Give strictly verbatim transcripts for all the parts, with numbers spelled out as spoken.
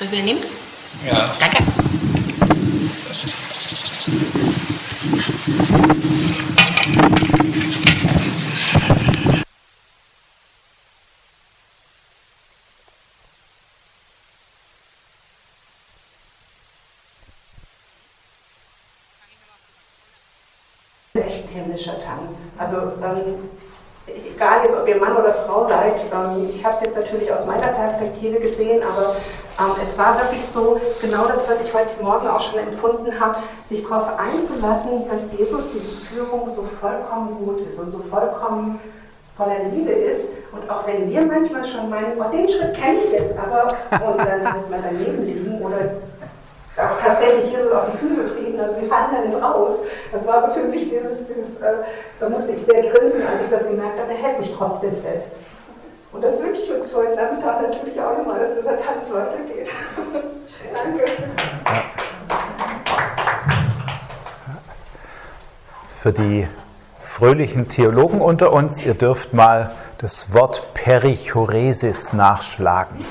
Soll ich wieder nehmen? Ja. Danke. Das ist echt ein himmlischer Tanz. Also ähm, egal jetzt, ob ihr Mann oder Frau seid, ähm, ich habe es jetzt natürlich aus meiner Perspektive gesehen, aber ähm, es war wirklich so, genau das, was ich heute Morgen auch schon empfunden habe, sich darauf einzulassen, dass Jesus diese Führung so vollkommen gut ist und so vollkommen voller Liebe ist. Und auch wenn wir manchmal schon meinen, oh, den Schritt kenne ich jetzt aber, und dann halt mal daneben liegen oder auch tatsächlich Jesus auf die Füße treten, also wir fallen da nicht raus. Das war so für mich dieses, dieses äh, da musste ich sehr grinsen, als ich das gemerkt habe, er hält mich trotzdem fest. Und das wünsche ich uns für heute Nachmittag natürlich auch nochmal, dass dieser Tanz weitergeht. Danke. Für die fröhlichen Theologen unter uns, ihr dürft mal das Wort Perichoresis nachschlagen.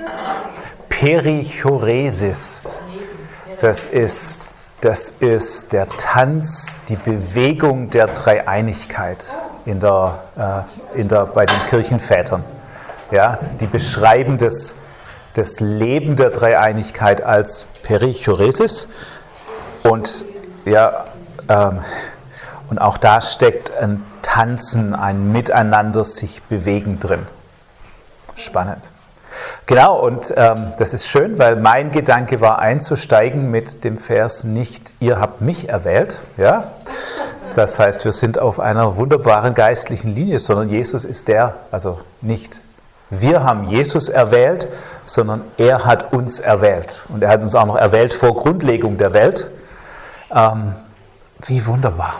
Perichoresis. Das ist, das ist der Tanz, die Bewegung der Dreieinigkeit in der, äh, in der, bei den Kirchenvätern. Ja, die beschreiben das, das Leben der Dreieinigkeit als Perichoresis. Und, ja, ähm, und auch da steckt ein Tanzen, ein Miteinander sich bewegen drin. Spannend. Genau, und ähm, das ist schön, weil mein Gedanke war einzusteigen mit dem Vers nicht, ihr habt mich erwählt. Ja? Das heißt, wir sind auf einer wunderbaren geistlichen Linie, sondern Jesus ist der, also nicht wir haben Jesus erwählt, sondern er hat uns erwählt. Und er hat uns auch noch erwählt vor Grundlegung der Welt. Ähm, wie wunderbar.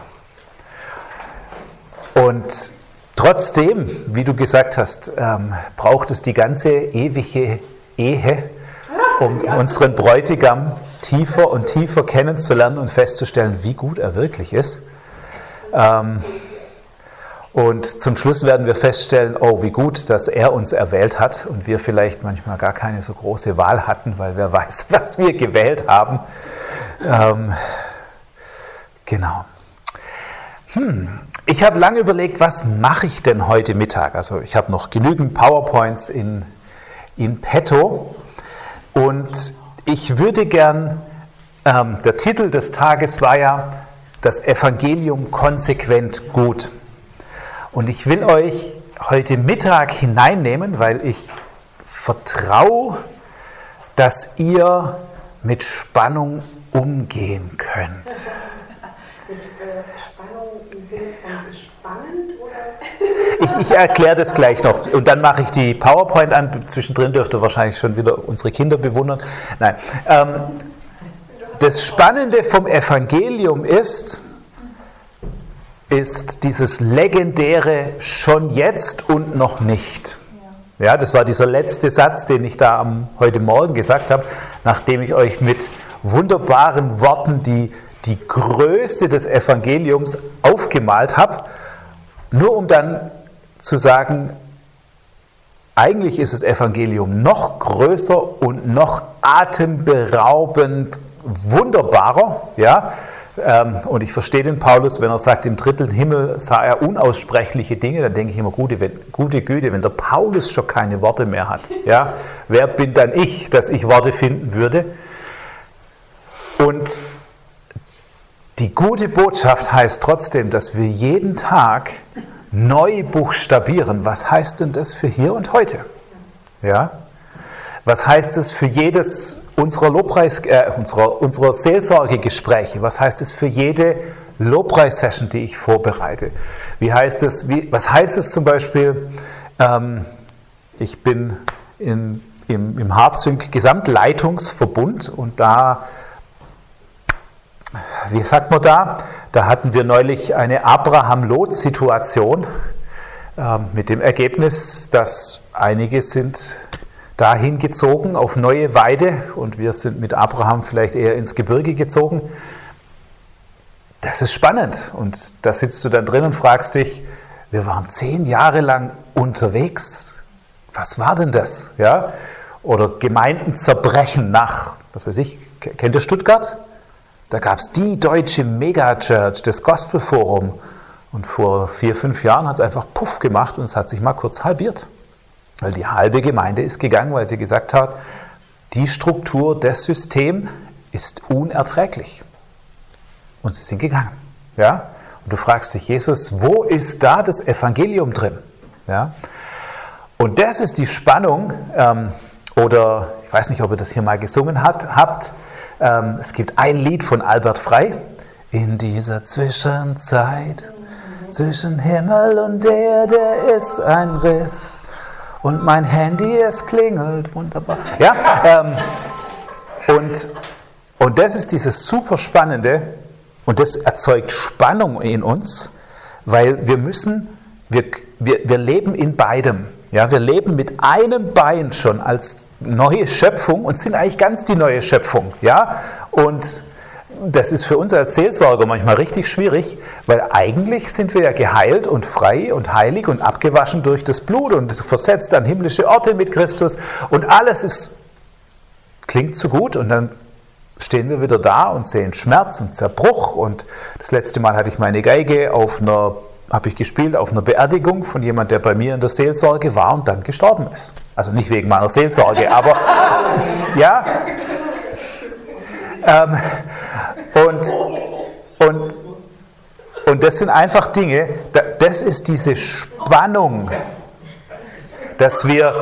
Und trotzdem, wie du gesagt hast, ähm, braucht es die ganze ewige Ehe, um unseren Bräutigam tiefer und tiefer kennenzulernen und festzustellen, wie gut er wirklich ist. Ähm, und zum Schluss werden wir feststellen, oh, wie gut, dass er uns erwählt hat und wir vielleicht manchmal gar keine so große Wahl hatten, weil wer weiß, was wir gewählt haben. Ähm, genau. Hm. Ich habe lange überlegt, was mache ich denn heute Mittag? Also ich habe noch genügend PowerPoints in, in petto und ich würde gern, ähm, der Titel des Tages war ja das Evangelium konsequent gut. Und ich will euch heute Mittag hineinnehmen, weil ich vertraue, dass ihr mit Spannung umgehen könnt. Ich, ich erkläre das gleich noch und dann mache ich die PowerPoint an. Zwischendrin dürft ihr wahrscheinlich schon wieder unsere Kinder bewundern. Nein. Ähm, das Spannende vom Evangelium ist, ist dieses legendäre schon jetzt und noch nicht. Ja, das war dieser letzte Satz, den ich da am, heute Morgen gesagt habe, nachdem ich euch mit wunderbaren Worten die, die Größe des Evangeliums aufgemalt habe, nur um dann zu sagen, eigentlich ist das Evangelium noch größer und noch atemberaubend wunderbarer. Ja? Und ich verstehe den Paulus, wenn er sagt, im dritten Himmel sah er unaussprechliche Dinge, dann denke ich immer, gute, gute Güte, wenn der Paulus schon keine Worte mehr hat, ja? Wer bin dann ich, dass ich Worte finden würde? Und die gute Botschaft heißt trotzdem, dass wir jeden Tag neu buchstabieren. Was heißt denn das für hier und heute? Ja? Was heißt es für jedes unserer Lobpreis, äh, unserer, unserer Seelsorgegespräche? Was heißt es für jede Lobpreissession, die ich vorbereite? Wie heißt es? Wie, was heißt es zum Beispiel? Ähm, ich bin in, im, im Hartzünk Gesamtleitungsverbund und da, wie sagt man da? Da hatten wir neulich eine Abraham-Lot-Situation äh, mit dem Ergebnis, dass einige sind dahin gezogen auf neue Weide und wir sind mit Abraham vielleicht eher ins Gebirge gezogen. Das ist spannend und da sitzt du dann drin und fragst dich, wir waren zehn Jahre lang unterwegs, was war denn das? Ja? oder Gemeinden zerbrechen nach, was weiß ich, kennt ihr Stuttgart? Da gab es die deutsche Megachurch, das Gospelforum. Und vor vier, fünf Jahren hat es einfach Puff gemacht und es hat sich mal kurz halbiert. Weil die halbe Gemeinde ist gegangen, weil sie gesagt hat, die Struktur, das System ist unerträglich. Und sie sind gegangen. Ja? Und du fragst dich, Jesus, wo ist da das Evangelium drin? Ja? Und das ist die Spannung, ähm, oder ich weiß nicht, ob ihr das hier mal gesungen hat, habt. Ähm, es gibt ein Lied von Albert Frey. In dieser Zwischenzeit, zwischen Himmel und Erde ist ein Riss. Und mein Handy, es klingelt, wunderbar. Ja, ähm, und, und das ist dieses super Spannende, und das erzeugt Spannung in uns, weil wir müssen, wir, wir, wir leben in beidem. Ja, wir leben mit einem Bein schon als neue Schöpfung und sind eigentlich ganz die neue Schöpfung. Ja, und das ist für uns als Seelsorger manchmal richtig schwierig, weil eigentlich sind wir ja geheilt und frei und heilig und abgewaschen durch das Blut und versetzt an himmlische Orte mit Christus und alles ist, klingt so gut und dann stehen wir wieder da und sehen Schmerz und Zerbruch und das letzte Mal hatte ich meine Geige auf einer, habe ich gespielt auf einer Beerdigung von jemand, der bei mir in der Seelsorge war und dann gestorben ist. Also nicht wegen meiner Seelsorge, aber ja. Ähm, und, und, und das sind einfach Dinge, das ist diese Spannung, dass wir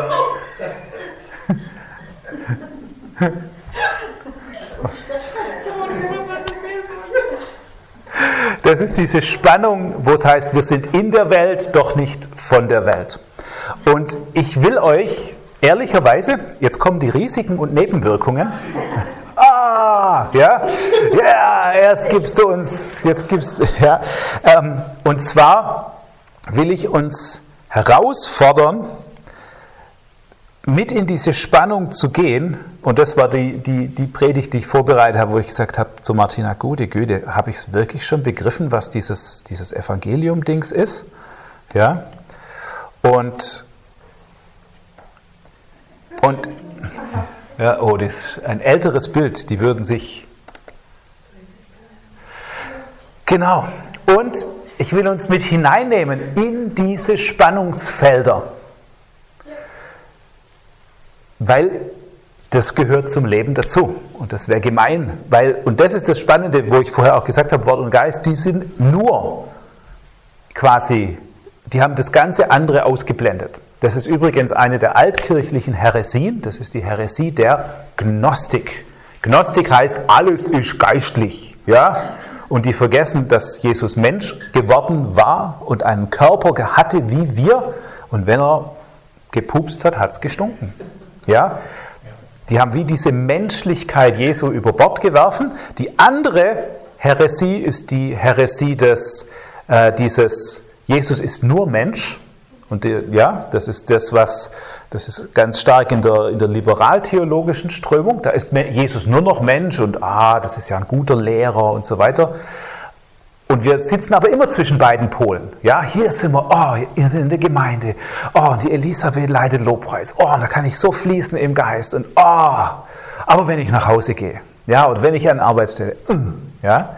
das ist diese Spannung, wo es heißt, wir sind in der Welt, doch nicht von der Welt. Und ich will euch ehrlicherweise, jetzt kommen die Risiken und Nebenwirkungen. Ah, ja, ja, erst gibst du uns, jetzt gibst du, ja. Ähm, und zwar will ich uns herausfordern, mit in diese Spannung zu gehen. Und das war die, die, die Predigt, die ich vorbereitet habe, wo ich gesagt habe zu Martina, gute Güte, habe ich es wirklich schon begriffen, was dieses, dieses Evangelium-Dings ist? Ja, und, und ja, oh, das ist ein älteres Bild, die würden sich... Genau. Und ich will uns mit hineinnehmen in diese Spannungsfelder. Weil das gehört zum Leben dazu. Und das wäre gemein. Weil, und das ist das Spannende, wo ich vorher auch gesagt habe, Wort und Geist, die sind nur quasi, die haben das ganze andere ausgeblendet. Das ist übrigens eine der altkirchlichen Häresien, das ist die Häresie der Gnostik. Gnostik heißt, alles ist geistlich. Ja? Und die vergessen, dass Jesus Mensch geworden war und einen Körper hatte wie wir. Und wenn er gepupst hat, hat es gestunken. Ja? Die haben wie diese Menschlichkeit Jesu über Bord geworfen. Die andere Häresie ist die Häresie des, äh, dieses, Jesus ist nur Mensch. Und die, ja, das ist das, was, das ist ganz stark in der, in der liberal-theologischen Strömung. Da ist Jesus nur noch Mensch und ah, das ist ja ein guter Lehrer und so weiter. Und wir sitzen aber immer zwischen beiden Polen. Ja, hier sind wir, oh, wir sind in der Gemeinde. Oh, die Elisabeth leitet Lobpreis. Oh, da kann ich so fließen im Geist. Und oh, aber wenn ich nach Hause gehe, ja, oder wenn ich an Arbeitsstelle, ja.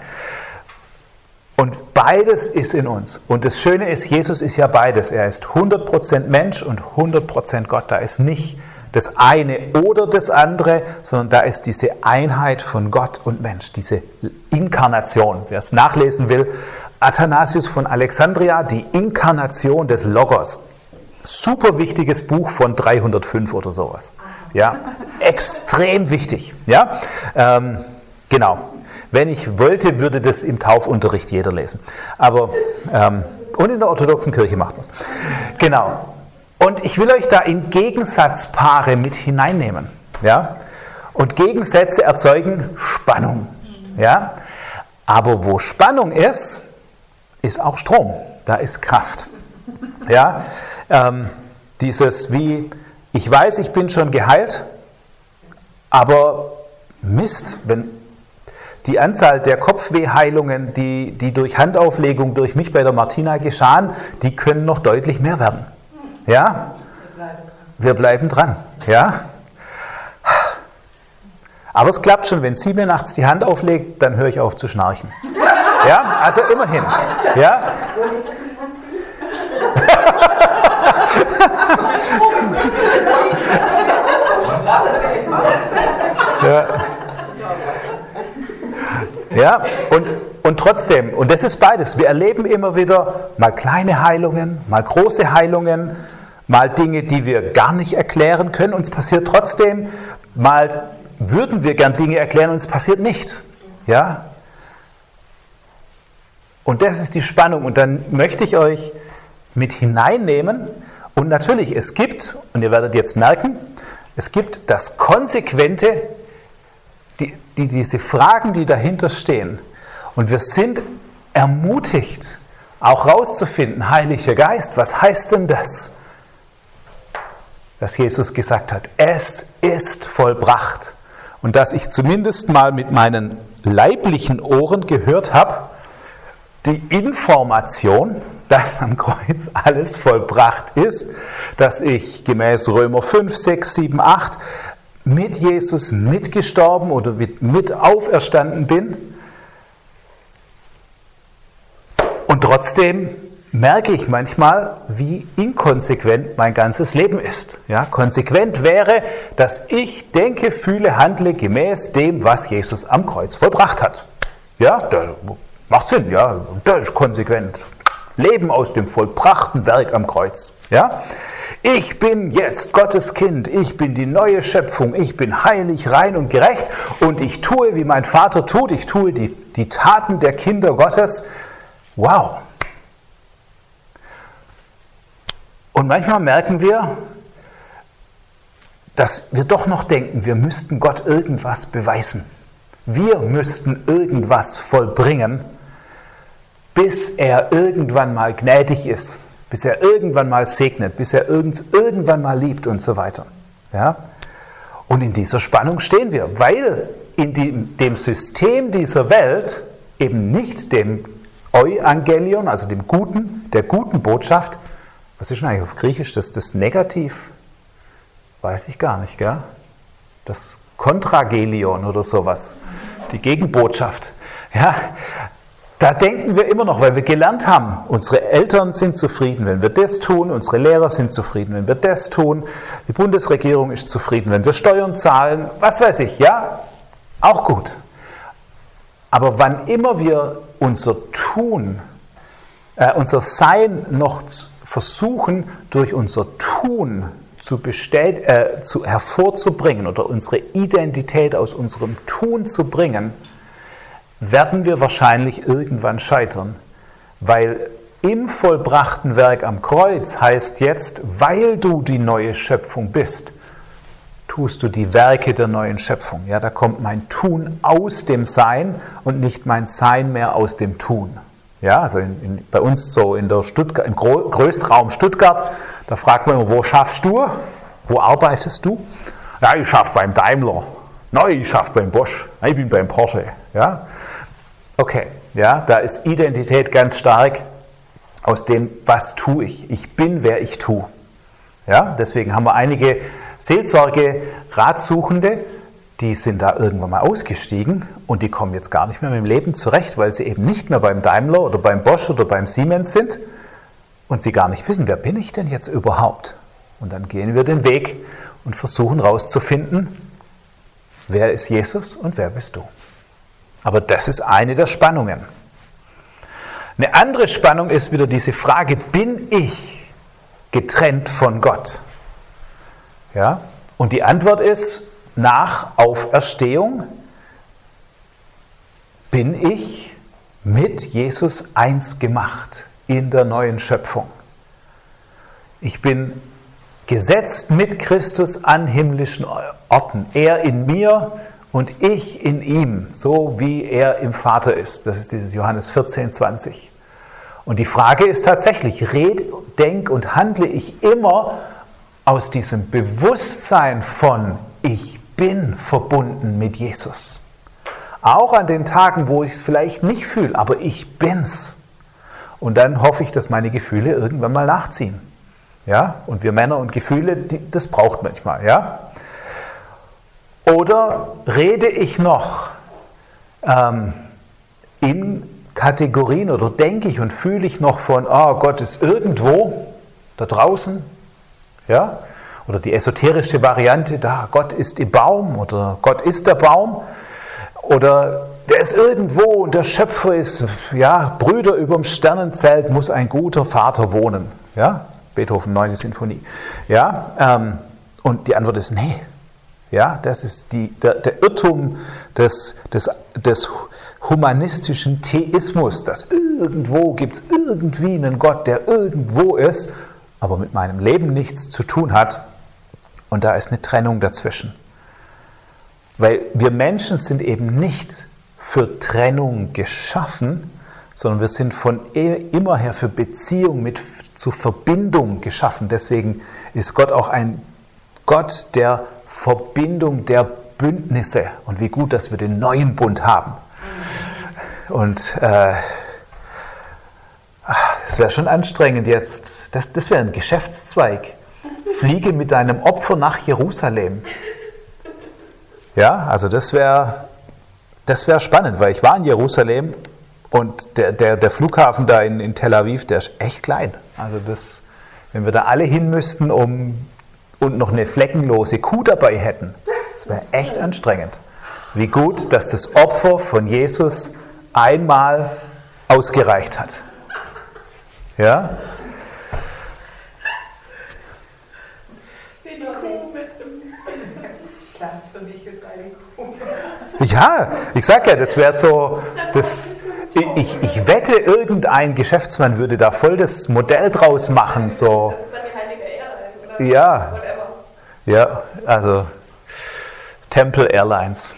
Und beides ist in uns. Und das Schöne ist, Jesus ist ja beides. Er ist hundert Prozent Mensch und hundert Prozent Gott. Da ist nicht das eine oder das andere, sondern da ist diese Einheit von Gott und Mensch, diese Inkarnation. Wer es nachlesen will, Athanasius von Alexandria, die Inkarnation des Logos. Super wichtiges Buch von dreihundertfünf oder sowas. Ja, extrem wichtig. Ja, ähm, genau. Wenn ich wollte, würde das im Taufunterricht jeder lesen. Aber, ähm, und in der orthodoxen Kirche macht man es. Genau. Und ich will euch da in Gegensatzpaare mit hineinnehmen. Ja? Und Gegensätze erzeugen Spannung. Ja? Aber wo Spannung ist, ist auch Strom. Da ist Kraft. Ja? Ähm, dieses wie, ich weiß, ich bin schon geheilt, aber Mist, wenn die Anzahl der Kopfwehheilungen, die, die durch Handauflegung durch mich bei der Martina geschahen, die können noch deutlich mehr werden. Ja? Wir bleiben dran. Ja? Aber es klappt schon, wenn sie mir nachts die Hand auflegt, dann höre ich auf zu schnarchen. Ja, also immerhin. Ja? Wo legst du die Hand hin? Ja. Ja, und, und trotzdem, und das ist beides, wir erleben immer wieder mal kleine Heilungen, mal große Heilungen, mal Dinge, die wir gar nicht erklären können, uns passiert trotzdem, mal würden wir gern Dinge erklären und es passiert nicht. Ja? Und das ist die Spannung und dann möchte ich euch mit hineinnehmen und natürlich, es gibt, und ihr werdet jetzt merken, es gibt das Konsequente, die, die, diese Fragen, die dahinter stehen. Und wir sind ermutigt, auch rauszufinden, Heiliger Geist, was heißt denn das? Dass Jesus gesagt hat, es ist vollbracht. Und dass ich zumindest mal mit meinen leiblichen Ohren gehört habe, die Information, dass am Kreuz alles vollbracht ist, dass ich gemäß Römer fünf, sechs, sieben, acht mit Jesus mitgestorben oder mit, mit auferstanden bin. Und trotzdem merke ich manchmal, wie inkonsequent mein ganzes Leben ist. Ja, konsequent wäre, dass ich denke, fühle, handle gemäß dem, was Jesus am Kreuz vollbracht hat. Ja, das macht Sinn, ja, das ist konsequent. Leben aus dem vollbrachten Werk am Kreuz. Ja? Ich bin jetzt Gottes Kind, ich bin die neue Schöpfung, ich bin heilig, rein und gerecht und ich tue, wie mein Vater tut, ich tue die, die Taten der Kinder Gottes. Wow! Und manchmal merken wir, dass wir doch noch denken, wir müssten Gott irgendwas beweisen. Wir müssten irgendwas vollbringen, bis er irgendwann mal gnädig ist, bis er irgendwann mal segnet, bis er irgend, irgendwann mal liebt und so weiter. Ja? Und in dieser Spannung stehen wir, weil in dem, dem System dieser Welt eben nicht dem Euangelion, also dem Guten, der guten Botschaft, was ist denn eigentlich auf Griechisch das, das Negativ? Weiß ich gar nicht, gell? Das Kontragelion oder sowas, die Gegenbotschaft. Ja, da denken wir immer noch, weil wir gelernt haben, unsere Eltern sind zufrieden, wenn wir das tun, unsere Lehrer sind zufrieden, wenn wir das tun, die Bundesregierung ist zufrieden, wenn wir Steuern zahlen, was weiß ich, ja, auch gut. Aber wann immer wir unser Tun, äh, unser Sein noch versuchen, durch unser Tun zu, bestät- äh, zu hervorzubringen oder unsere Identität aus unserem Tun zu bringen, werden wir wahrscheinlich irgendwann scheitern. Weil im vollbrachten Werk am Kreuz heißt jetzt, weil du die neue Schöpfung bist, tust du die Werke der neuen Schöpfung. Ja, da kommt mein Tun aus dem Sein und nicht mein Sein mehr aus dem Tun. Ja, also in, in, bei uns so in der Stuttgart, im Gro- Größtraum Stuttgart, da fragt man immer, wo schaffst du? Wo arbeitest du? Ja, ich schaffe beim Daimler. Nein, ich schaffe beim Bosch. Nein, ich bin beim Porsche. Ja? Okay, ja, da ist Identität ganz stark aus dem, was tue ich? Ich bin, wer ich tue. Ja, deswegen haben wir einige Seelsorge-Ratsuchende, die sind da irgendwann mal ausgestiegen und die kommen jetzt gar nicht mehr mit dem Leben zurecht, weil sie eben nicht mehr beim Daimler oder beim Bosch oder beim Siemens sind und sie gar nicht wissen, wer bin ich denn jetzt überhaupt? Und dann gehen wir den Weg und versuchen herauszufinden, wer ist Jesus und wer bist du? Aber das ist eine der Spannungen. Eine andere Spannung ist wieder diese Frage, bin ich getrennt von Gott? Ja? Und die Antwort ist, nach Auferstehung bin ich mit Jesus eins gemacht in der neuen Schöpfung. Ich bin gesetzt mit Christus an himmlischen Orten. Er in mir und ich in ihm, so wie er im Vater ist. Das ist dieses Johannes vierzehn, zwanzig. Und die Frage ist tatsächlich, red, denk und handle ich immer aus diesem Bewusstsein von ich bin verbunden mit Jesus. Auch an den Tagen, wo ich es vielleicht nicht fühle, aber ich bin's. Und dann hoffe ich, dass meine Gefühle irgendwann mal nachziehen. Ja? Und wir Männer und Gefühle, die, das braucht manchmal. Ja? Oder rede ich noch ähm, in Kategorien oder denke ich und fühle ich noch von, oh, Gott ist irgendwo da draußen, ja? Oder die esoterische Variante, da Gott ist im Baum oder Gott ist der Baum oder der ist irgendwo und der Schöpfer ist, ja, Brüder überm Sternenzelt muss ein guter Vater wohnen, ja? Beethoven, neunte Sinfonie, ja? Ähm, und die Antwort ist nee. Ja, das ist die, der, der Irrtum des, des, des humanistischen Theismus, dass irgendwo gibt es irgendwie einen Gott, der irgendwo ist, aber mit meinem Leben nichts zu tun hat. Und da ist eine Trennung dazwischen. Weil wir Menschen sind eben nicht für Trennung geschaffen, sondern wir sind von immer her für Beziehung mit zu Verbindung geschaffen. Deswegen ist Gott auch ein Gott der Verbindung der Bündnisse und wie gut, dass wir den neuen Bund haben. Und äh, das wäre schon anstrengend jetzt. Das, das wäre ein Geschäftszweig. Fliege mit deinem Opfer nach Jerusalem. Ja, also das wäre das wär spannend, weil ich war in Jerusalem und der, der, der Flughafen da in, in Tel Aviv, der ist echt klein. Also das, wenn wir da alle hin müssten, um und noch eine fleckenlose Kuh dabei hätten. Das wäre echt anstrengend. Wie gut, dass das Opfer von Jesus einmal ausgereicht hat. Ja? Sie noch Kuh mit dem Platz für mich ist eine Kuh. Ja, ich sag ja, das wäre so, das, ich, ich wette, irgendein Geschäftsmann würde da voll das Modell draus machen. So. Das ist dann die heilige Airline, oder? Ja. Whatever. Ja, also Temple Airlines.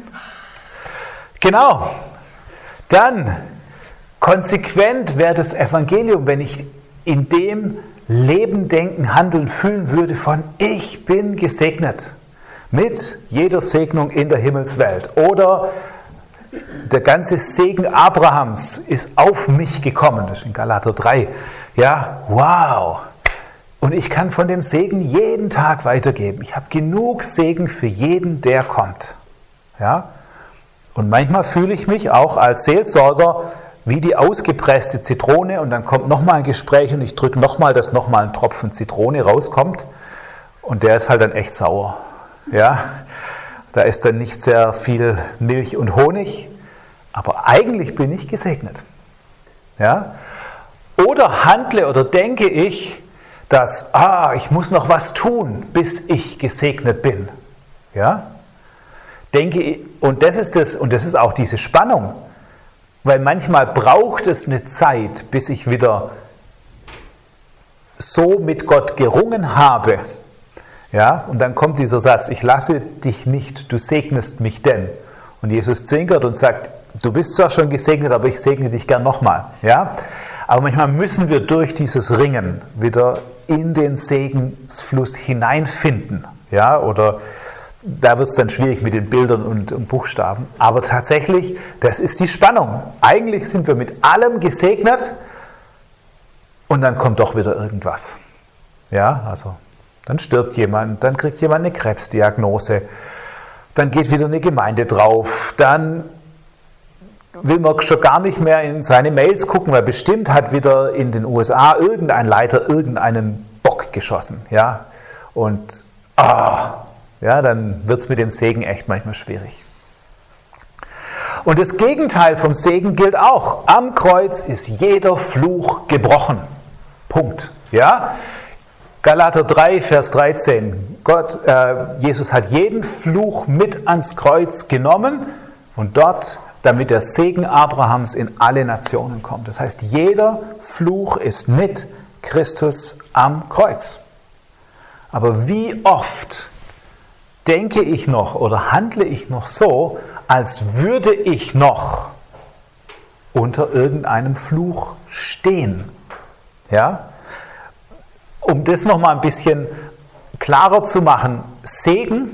Genau. Dann konsequent wäre das Evangelium, wenn ich in dem Leben, Denken, Handeln, Fühlen würde von ich bin gesegnet mit jeder Segnung in der Himmelswelt. Oder der ganze Segen Abrahams ist auf mich gekommen. Das ist in Galater drei. Ja, wow. Und ich kann von dem Segen jeden Tag weitergeben. Ich habe genug Segen für jeden, der kommt. Ja? Und manchmal fühle ich mich auch als Seelsorger wie die ausgepresste Zitrone und dann kommt nochmal ein Gespräch und ich drücke nochmal, dass nochmal ein Tropfen Zitrone rauskommt und der ist halt dann echt sauer. Ja? Da ist dann nicht sehr viel Milch und Honig, aber eigentlich bin ich gesegnet. Ja? Oder handle oder denke ich, dass, ah, ich muss noch was tun, bis ich gesegnet bin. Ja? Denke, und das ist das, und das ist auch diese Spannung, weil manchmal braucht es eine Zeit, bis ich wieder so mit Gott gerungen habe. Ja? Und dann kommt dieser Satz, ich lasse dich nicht, du segnest mich denn. Und Jesus zwinkert und sagt, du bist zwar schon gesegnet, aber ich segne dich gern nochmal. Ja? Aber manchmal müssen wir durch dieses Ringen wieder in den Segensfluss hineinfinden. Ja, oder da wird es dann schwierig mit den Bildern und, und Buchstaben. Aber tatsächlich, das ist die Spannung. Eigentlich sind wir mit allem gesegnet und dann kommt doch wieder irgendwas. Ja, also dann stirbt jemand, dann kriegt jemand eine Krebsdiagnose, dann geht wieder eine Gemeinde drauf, dann will man schon gar nicht mehr in seine Mails gucken, weil bestimmt hat wieder in den U S A irgendein Leiter irgendeinen Bock geschossen. Ja? Und ah, ja, dann wird es mit dem Segen echt manchmal schwierig. Und das Gegenteil vom Segen gilt auch. Am Kreuz ist jeder Fluch gebrochen. Punkt. Ja? Galater drei, Vers dreizehn. Gott, äh, Jesus hat jeden Fluch mit ans Kreuz genommen und dort damit der Segen Abrahams in alle Nationen kommt. Das heißt, jeder Fluch ist mit Christus am Kreuz. Aber wie oft denke ich noch oder handle ich noch so, als würde ich noch unter irgendeinem Fluch stehen? Ja? Um das nochmal ein bisschen klarer zu machen, Segen,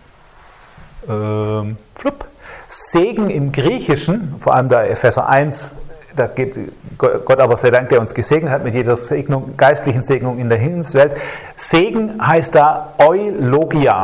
ähm, flupp, Segen im Griechischen, vor allem da Epheser eins, da geht Gott aber sei Dank, der uns gesegnet hat mit jeder Segnung, geistlichen Segnung in der Himmelswelt. Segen heißt da Eulogia.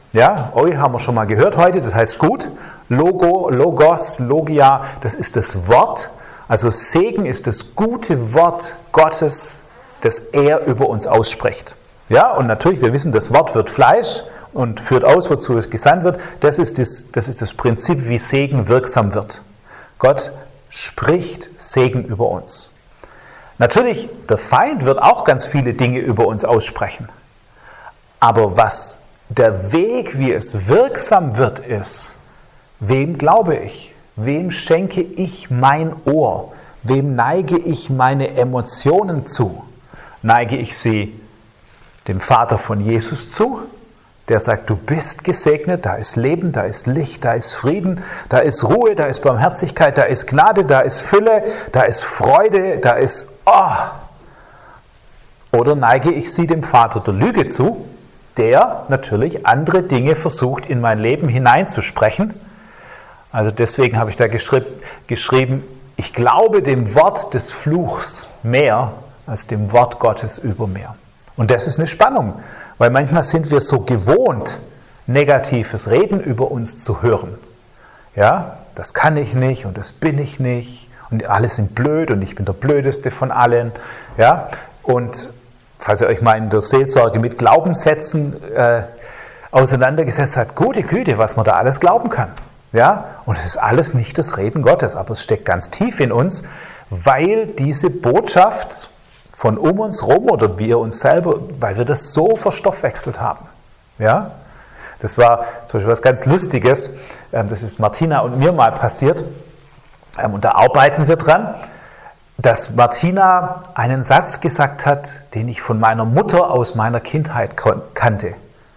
Ja, Eu haben wir schon mal gehört heute, das heißt gut. Logo, Logos, Logia, das ist das Wort. Also Segen ist das gute Wort Gottes, das er über uns ausspricht. Ja, und natürlich, wir wissen, das Wort wird Fleisch und führt aus, wozu es gesandt wird. Das ist das, das ist das Prinzip, wie Segen wirksam wird. Gott spricht Segen über uns. Natürlich, der Feind wird auch ganz viele Dinge über uns aussprechen. Aber was der Weg, wie es wirksam wird, ist, wem glaube ich? Wem schenke ich mein Ohr? Wem neige ich meine Emotionen zu? Neige ich sie dem Vater von Jesus zu, der sagt, du bist gesegnet, da ist Leben, da ist Licht, da ist Frieden, da ist Ruhe, da ist Barmherzigkeit, da ist Gnade, da ist Fülle, da ist Freude, da ist oh. Oder neige ich sie dem Vater der Lüge zu, der natürlich andere Dinge versucht, in mein Leben hineinzusprechen. Also deswegen habe ich da geschrieben, geschrieben, ich glaube dem Wort des Fluchs mehr als dem Wort Gottes über mir. Und das ist eine Spannung, weil manchmal sind wir so gewohnt, negatives Reden über uns zu hören. Ja, das kann ich nicht und das bin ich nicht und alle sind blöd und ich bin der Blödeste von allen. Ja, und falls ihr euch mal in der Seelsorge mit Glaubenssätzen äh, auseinandergesetzt habt, gute Güte, was man da alles glauben kann. Ja, und es ist alles nicht das Reden Gottes, aber es steckt ganz tief in uns, weil diese Botschaft von um uns rum oder wir uns selber, weil wir das so verstoffwechselt haben. Ja? Das war zum Beispiel was ganz Lustiges, das ist Martina und mir mal passiert, und da arbeiten wir dran, dass Martina einen Satz gesagt hat, den ich von meiner Mutter aus meiner Kindheit kannte.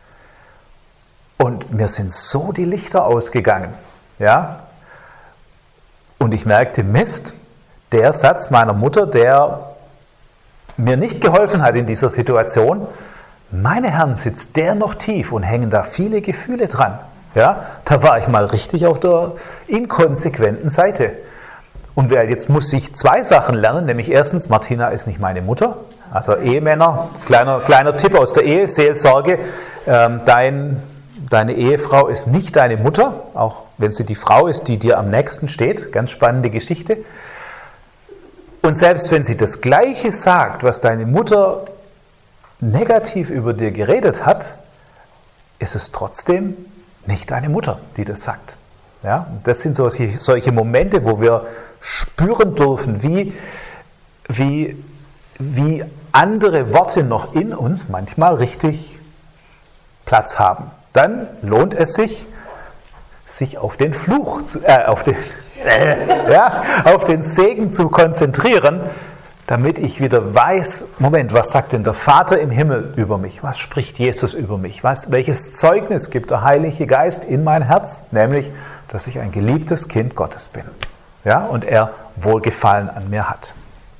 Und mir sind so die Lichter ausgegangen. Ja? Und ich merkte, Mist, der Satz meiner Mutter, der mir nicht geholfen hat in dieser Situation, meine Herren, sitzt der noch tief und hängen da viele Gefühle dran. Ja? Da war ich mal richtig auf der inkonsequenten Seite. Und jetzt muss ich zwei Sachen lernen, nämlich erstens, Martina ist nicht meine Mutter, also Ehemänner, kleiner, kleiner Tipp aus der Ehe, Seelsorge, ähm, dein Deine Ehefrau ist nicht deine Mutter, auch wenn sie die Frau ist, die dir am nächsten steht. Ganz spannende Geschichte. Und selbst wenn sie das Gleiche sagt, was deine Mutter negativ über dir geredet hat, ist es trotzdem nicht deine Mutter, die das sagt. Ja? Das sind solche, solche Momente, wo wir spüren dürfen, wie, wie, wie andere Worte noch in uns manchmal richtig Platz haben. Dann lohnt es sich, sich auf den Fluch, äh, auf den, äh, ja, auf den Segen zu konzentrieren, damit ich wieder weiß, Moment, was sagt denn der Vater im Himmel über mich? Was spricht Jesus über mich? Was, welches Zeugnis gibt der Heilige Geist in mein Herz? Nämlich, dass ich ein geliebtes Kind Gottes bin. Ja, und er Wohlgefallen an mir hat.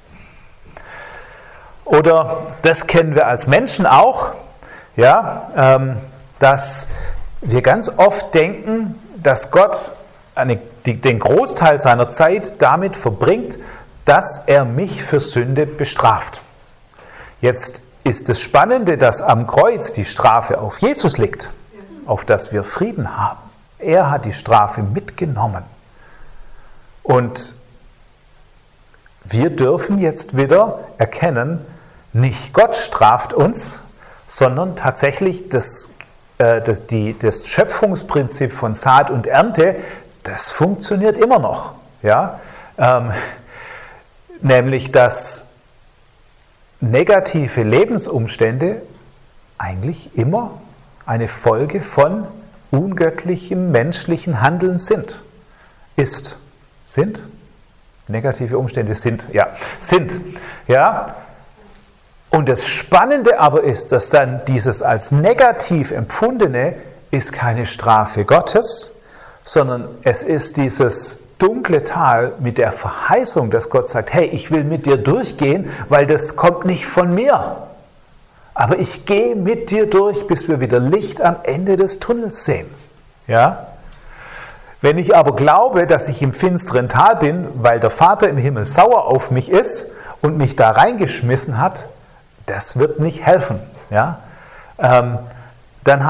Oder, das kennen wir als Menschen auch, ja, ähm, dass wir ganz oft denken, dass Gott eine, die, den Großteil seiner Zeit damit verbringt, dass er mich für Sünde bestraft. Jetzt ist das Spannende, dass am Kreuz die Strafe auf Jesus liegt, auf das wir Frieden haben. Er hat die Strafe mitgenommen. Und wir dürfen jetzt wieder erkennen, nicht Gott straft uns, sondern tatsächlich das Das, die, das Schöpfungsprinzip von Saat und Ernte, das funktioniert immer noch. Ja? Ähm, nämlich, dass negative Lebensumstände eigentlich immer eine Folge von ungöttlichem menschlichen Handeln sind. Ist. Sind? Negative Umstände sind. Ja. Sind. Ja. Und das Spannende aber ist, dass dann dieses als negativ empfundene ist keine Strafe Gottes, sondern es ist dieses dunkle Tal mit der Verheißung, dass Gott sagt, hey, ich will mit dir durchgehen, weil das kommt nicht von mir. Aber ich gehe mit dir durch, bis wir wieder Licht am Ende des Tunnels sehen. Ja? Wenn ich aber glaube, dass ich im finsteren Tal bin, weil der Vater im Himmel sauer auf mich ist und mich da reingeschmissen hat, das wird nicht helfen. Ja? Ähm, dann habe ich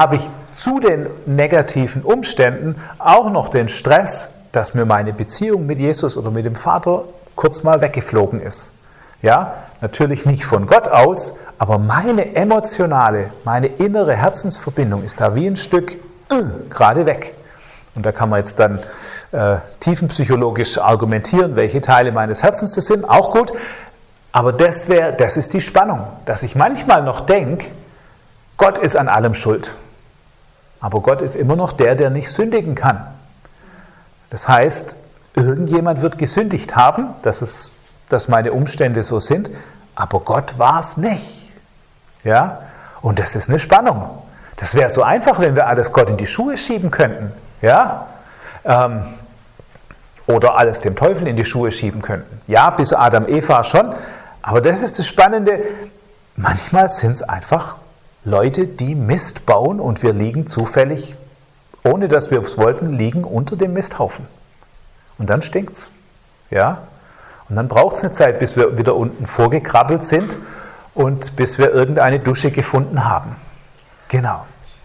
zu den negativen Umständen auch noch den Stress, dass mir meine Beziehung mit Jesus oder mit dem Vater kurz mal weggeflogen ist. Ja, natürlich nicht von Gott aus, aber meine emotionale, meine innere Herzensverbindung ist da wie ein Stück äh, gerade weg. Und da kann man jetzt dann äh, tiefenpsychologisch argumentieren, welche Teile meines Herzens das sind, auch gut. Aber das wäre, das ist die Spannung, dass ich manchmal noch denke, Gott ist an allem schuld. Aber Gott ist immer noch der, der nicht sündigen kann. Das heißt, irgendjemand wird gesündigt haben, dass, es, dass meine Umstände so sind, aber Gott war es nicht. Ja? Und das ist eine Spannung. Das wäre so einfach, wenn wir alles Gott in die Schuhe schieben könnten. Ja? Ähm, oder alles dem Teufel in die Schuhe schieben könnten. Ja, bis Adam, Eva schon. Aber das ist das Spannende. Manchmal sind es einfach Leute, die Mist bauen und wir liegen zufällig, ohne dass wir es wollten, liegen unter dem Misthaufen. Und dann stinkt's. Ja? Und dann braucht es eine Zeit, bis wir wieder unten vorgekrabbelt sind und bis wir irgendeine Dusche gefunden haben. Genau.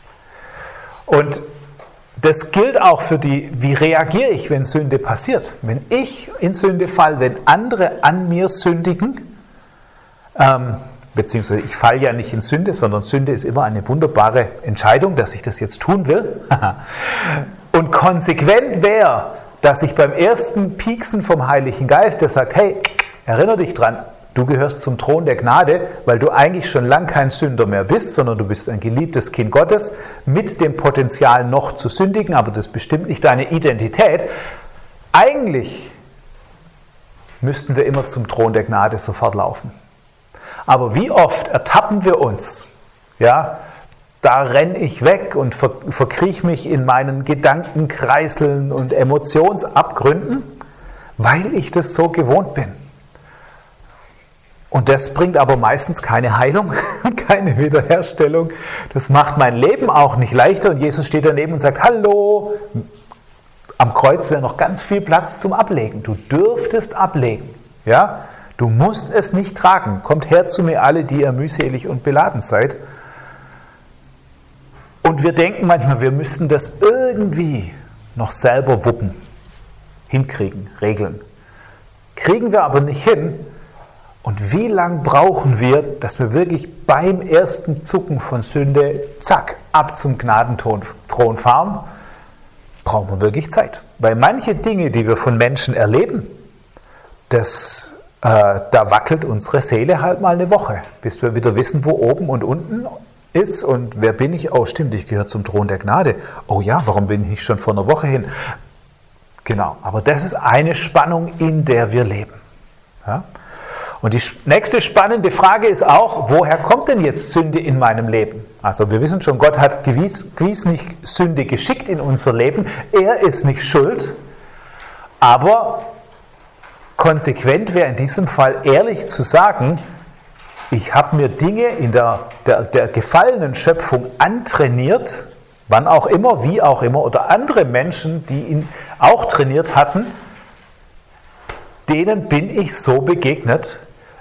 Und das gilt auch für die, wie reagiere ich, wenn Sünde passiert. Wenn ich in Sünde falle, wenn andere an mir sündigen, ähm, beziehungsweise ich falle ja nicht in Sünde, sondern Sünde ist immer eine wunderbare Entscheidung, dass ich das jetzt tun will. Und konsequent wäre, dass ich beim ersten Pieksen vom Heiligen Geist, der sagt, hey, erinnere dich dran, du gehörst zum Thron der Gnade, weil du eigentlich schon lang kein Sünder mehr bist, sondern du bist ein geliebtes Kind Gottes mit dem Potenzial noch zu sündigen, aber das bestimmt nicht deine Identität. Eigentlich müssten wir immer zum Thron der Gnade sofort laufen. Aber wie oft ertappen wir uns, ja, da renne ich weg und ver, verkrieche mich in meinen Gedankenkreiseln und Emotionsabgründen, weil ich das so gewohnt bin. Und das bringt aber meistens keine Heilung, keine Wiederherstellung. Das macht mein Leben auch nicht leichter. Und Jesus steht daneben und sagt, hallo, am Kreuz wäre noch ganz viel Platz zum Ablegen. Du dürftest ablegen. Ja? Du musst es nicht tragen. Kommt her zu mir alle, die ihr mühselig und beladen seid. Und wir denken manchmal, wir müssten das irgendwie noch selber wuppen, hinkriegen, regeln. Kriegen wir aber nicht hin. Und wie lange brauchen wir, dass wir wirklich beim ersten Zucken von Sünde, zack, ab zum Gnadenthron fahren? Brauchen wir wirklich Zeit. Weil manche Dinge, die wir von Menschen erleben, das, äh, da wackelt unsere Seele halt mal eine Woche, bis wir wieder wissen, wo oben und unten ist und wer bin ich? Oh, stimmt, ich gehöre zum Thron der Gnade. Oh ja, warum bin ich schon vor einer Woche hin? Genau, aber das ist eine Spannung, in der wir leben. Ja? Und die nächste spannende Frage ist auch, woher kommt denn jetzt Sünde in meinem Leben? Also wir wissen schon, Gott hat gewiss, gewiss nicht Sünde geschickt in unser Leben. Er ist nicht schuld. Aber konsequent wäre in diesem Fall ehrlich zu sagen, ich habe mir Dinge in der, der, der gefallenen Schöpfung antrainiert, wann auch immer, wie auch immer, oder andere Menschen, die ihn auch trainiert hatten, denen bin ich so begegnet,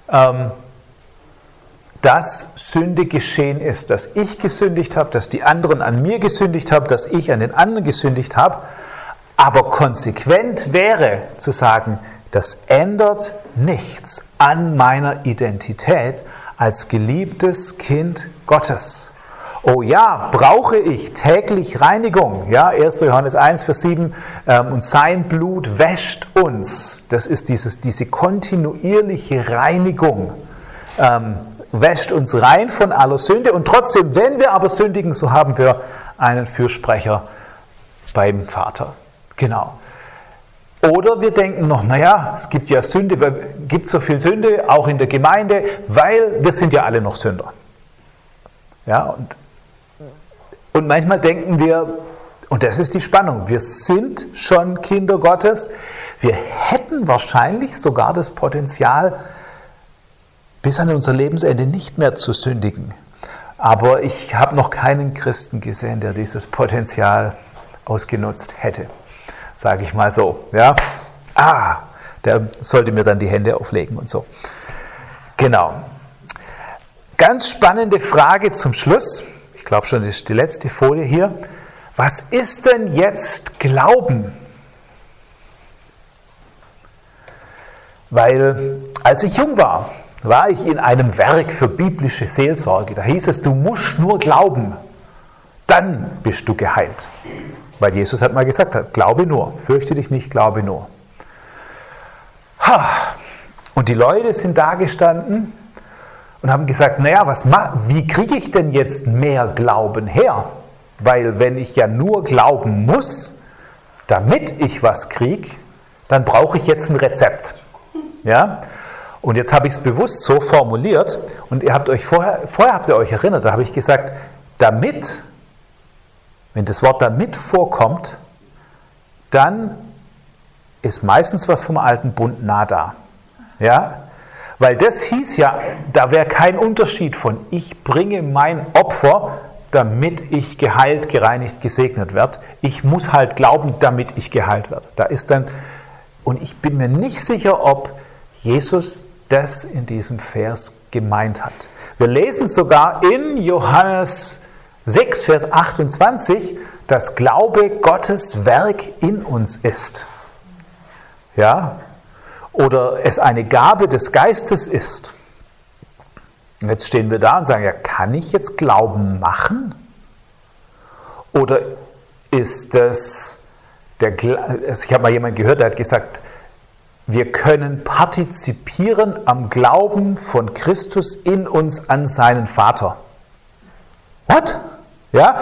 dass Sünde geschehen ist, dass ich gesündigt habe, dass die anderen an mir gesündigt haben, dass ich an den anderen gesündigt habe. Aber konsequent wäre zu sagen, das ändert nichts an meiner Identität als geliebtes Kind Gottes. Oh ja, brauche ich täglich Reinigung? Ja, erster Johannes eins, Vers sieben, ähm, und sein Blut wäscht uns. Das ist dieses, diese kontinuierliche Reinigung. Ähm, wäscht uns rein von aller Sünde. Und trotzdem, wenn wir aber sündigen, so haben wir einen Fürsprecher beim Vater. Genau. Oder wir denken noch, naja, es gibt ja Sünde, es gibt so viel Sünde, auch in der Gemeinde, weil wir sind ja alle noch Sünder. Ja, und Und manchmal denken wir, und das ist die Spannung, wir sind schon Kinder Gottes, wir hätten wahrscheinlich sogar das Potenzial, bis an unser Lebensende nicht mehr zu sündigen. Aber ich habe noch keinen Christen gesehen, der dieses Potenzial ausgenutzt hätte, sage ich mal so. Ja? Ah, der sollte mir dann die Hände auflegen und so. Genau. Ganz spannende Frage zum Schluss. Ich ich glaube schon, das ist die letzte Folie hier. Was ist denn jetzt Glauben? Weil als ich jung war, war ich in einem Werk für biblische Seelsorge. Da hieß es, du musst nur glauben, dann bist du geheilt. Weil Jesus hat mal gesagt, glaube nur, fürchte dich nicht, glaube nur. Und die Leute sind da gestanden und haben gesagt, naja, was ma- wie kriege ich denn jetzt mehr Glauben her? Weil wenn ich ja nur glauben muss, damit ich was kriege, dann brauche ich jetzt ein Rezept. Ja? Und jetzt habe ich es bewusst so formuliert und ihr habt euch vorher, vorher habt ihr euch erinnert, da habe ich gesagt, damit, wenn das Wort damit vorkommt, dann ist meistens was vom alten Bund nah da. Ja? Weil das hieß ja, da wäre kein Unterschied von, ich bringe mein Opfer, damit ich geheilt, gereinigt, gesegnet werde. Ich muss halt glauben, damit ich geheilt werde. Da ist dann, und ich bin mir nicht sicher, ob Jesus das in diesem Vers gemeint hat. Wir lesen sogar in Johannes sechs, Vers achtundzwanzig, dass Glaube Gottes Werk in uns ist. Ja? Oder es eine Gabe des Geistes ist. Und jetzt stehen wir da und sagen, ja, kann ich jetzt Glauben machen? Oder ist das, der, ich habe mal jemanden gehört, der hat gesagt, wir können partizipieren am Glauben von Christus in uns an seinen Vater. What? Ja?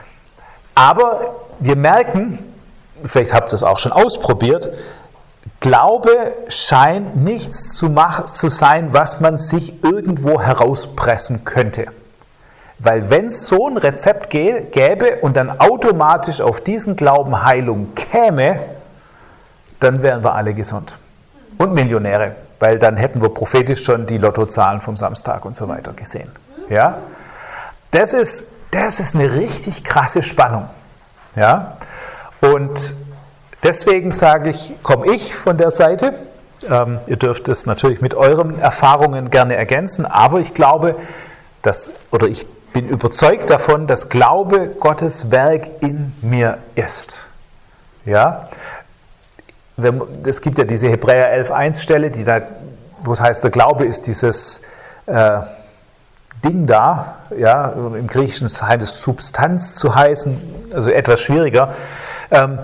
Aber wir merken, vielleicht habt ihr es auch schon ausprobiert, Glaube scheint nichts zu, machen, zu sein, was man sich irgendwo herauspressen könnte. Weil wenn es so ein Rezept gäbe und dann automatisch auf diesen Glauben Heilung käme, dann wären wir alle gesund. Und Millionäre, weil dann hätten wir prophetisch schon die Lottozahlen vom Samstag und so weiter gesehen. Ja? Das ist, das ist eine richtig krasse Spannung. Ja? Und deswegen sage ich, komme ich von der Seite. Ähm, ihr dürft es natürlich mit euren Erfahrungen gerne ergänzen, aber ich glaube, dass, oder ich bin überzeugt davon, dass Glaube Gottes Werk in mir ist. Ja? Es gibt ja diese Hebräer elf eins Stelle, die da, wo es heißt, der Glaube ist dieses äh, Ding da, ja, im Griechischen scheint es Substanz zu heißen, also etwas schwieriger. Ähm,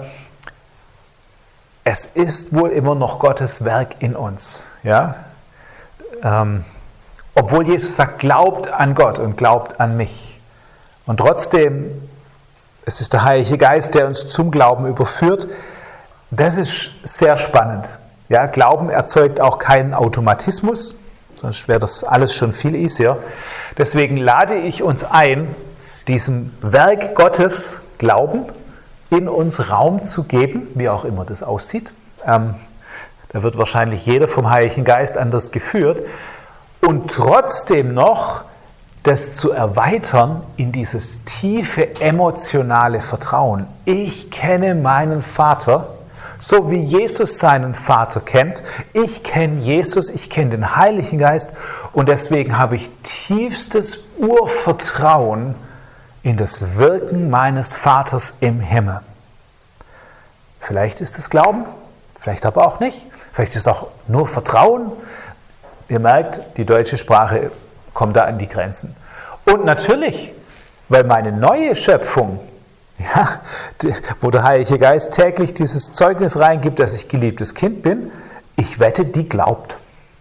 es ist wohl immer noch Gottes Werk in uns. Ja? Ähm, obwohl Jesus sagt, glaubt an Gott und glaubt an mich. Und trotzdem, es ist der Heilige Geist, der uns zum Glauben überführt. Das ist sehr spannend. Ja, Glauben erzeugt auch keinen Automatismus, sonst wäre das alles schon viel easier. Deswegen lade ich uns ein, diesem Werk Gottes Glauben in uns Raum zu geben, wie auch immer das aussieht. Ähm, da wird wahrscheinlich jeder vom Heiligen Geist anders geführt. Und trotzdem noch das zu erweitern in dieses tiefe emotionale Vertrauen. Ich kenne meinen Vater, so wie Jesus seinen Vater kennt. Ich kenne Jesus, ich kenne den Heiligen Geist und deswegen habe ich tiefstes Urvertrauen in das Wirken meines Vaters im Himmel. Vielleicht ist es Glauben, vielleicht aber auch nicht. Vielleicht ist es auch nur Vertrauen. Ihr merkt, die deutsche Sprache kommt da an die Grenzen. Und natürlich, weil meine neue Schöpfung, ja, wo der Heilige Geist täglich dieses Zeugnis reingibt, dass ich geliebtes Kind bin, ich wette, die glaubt.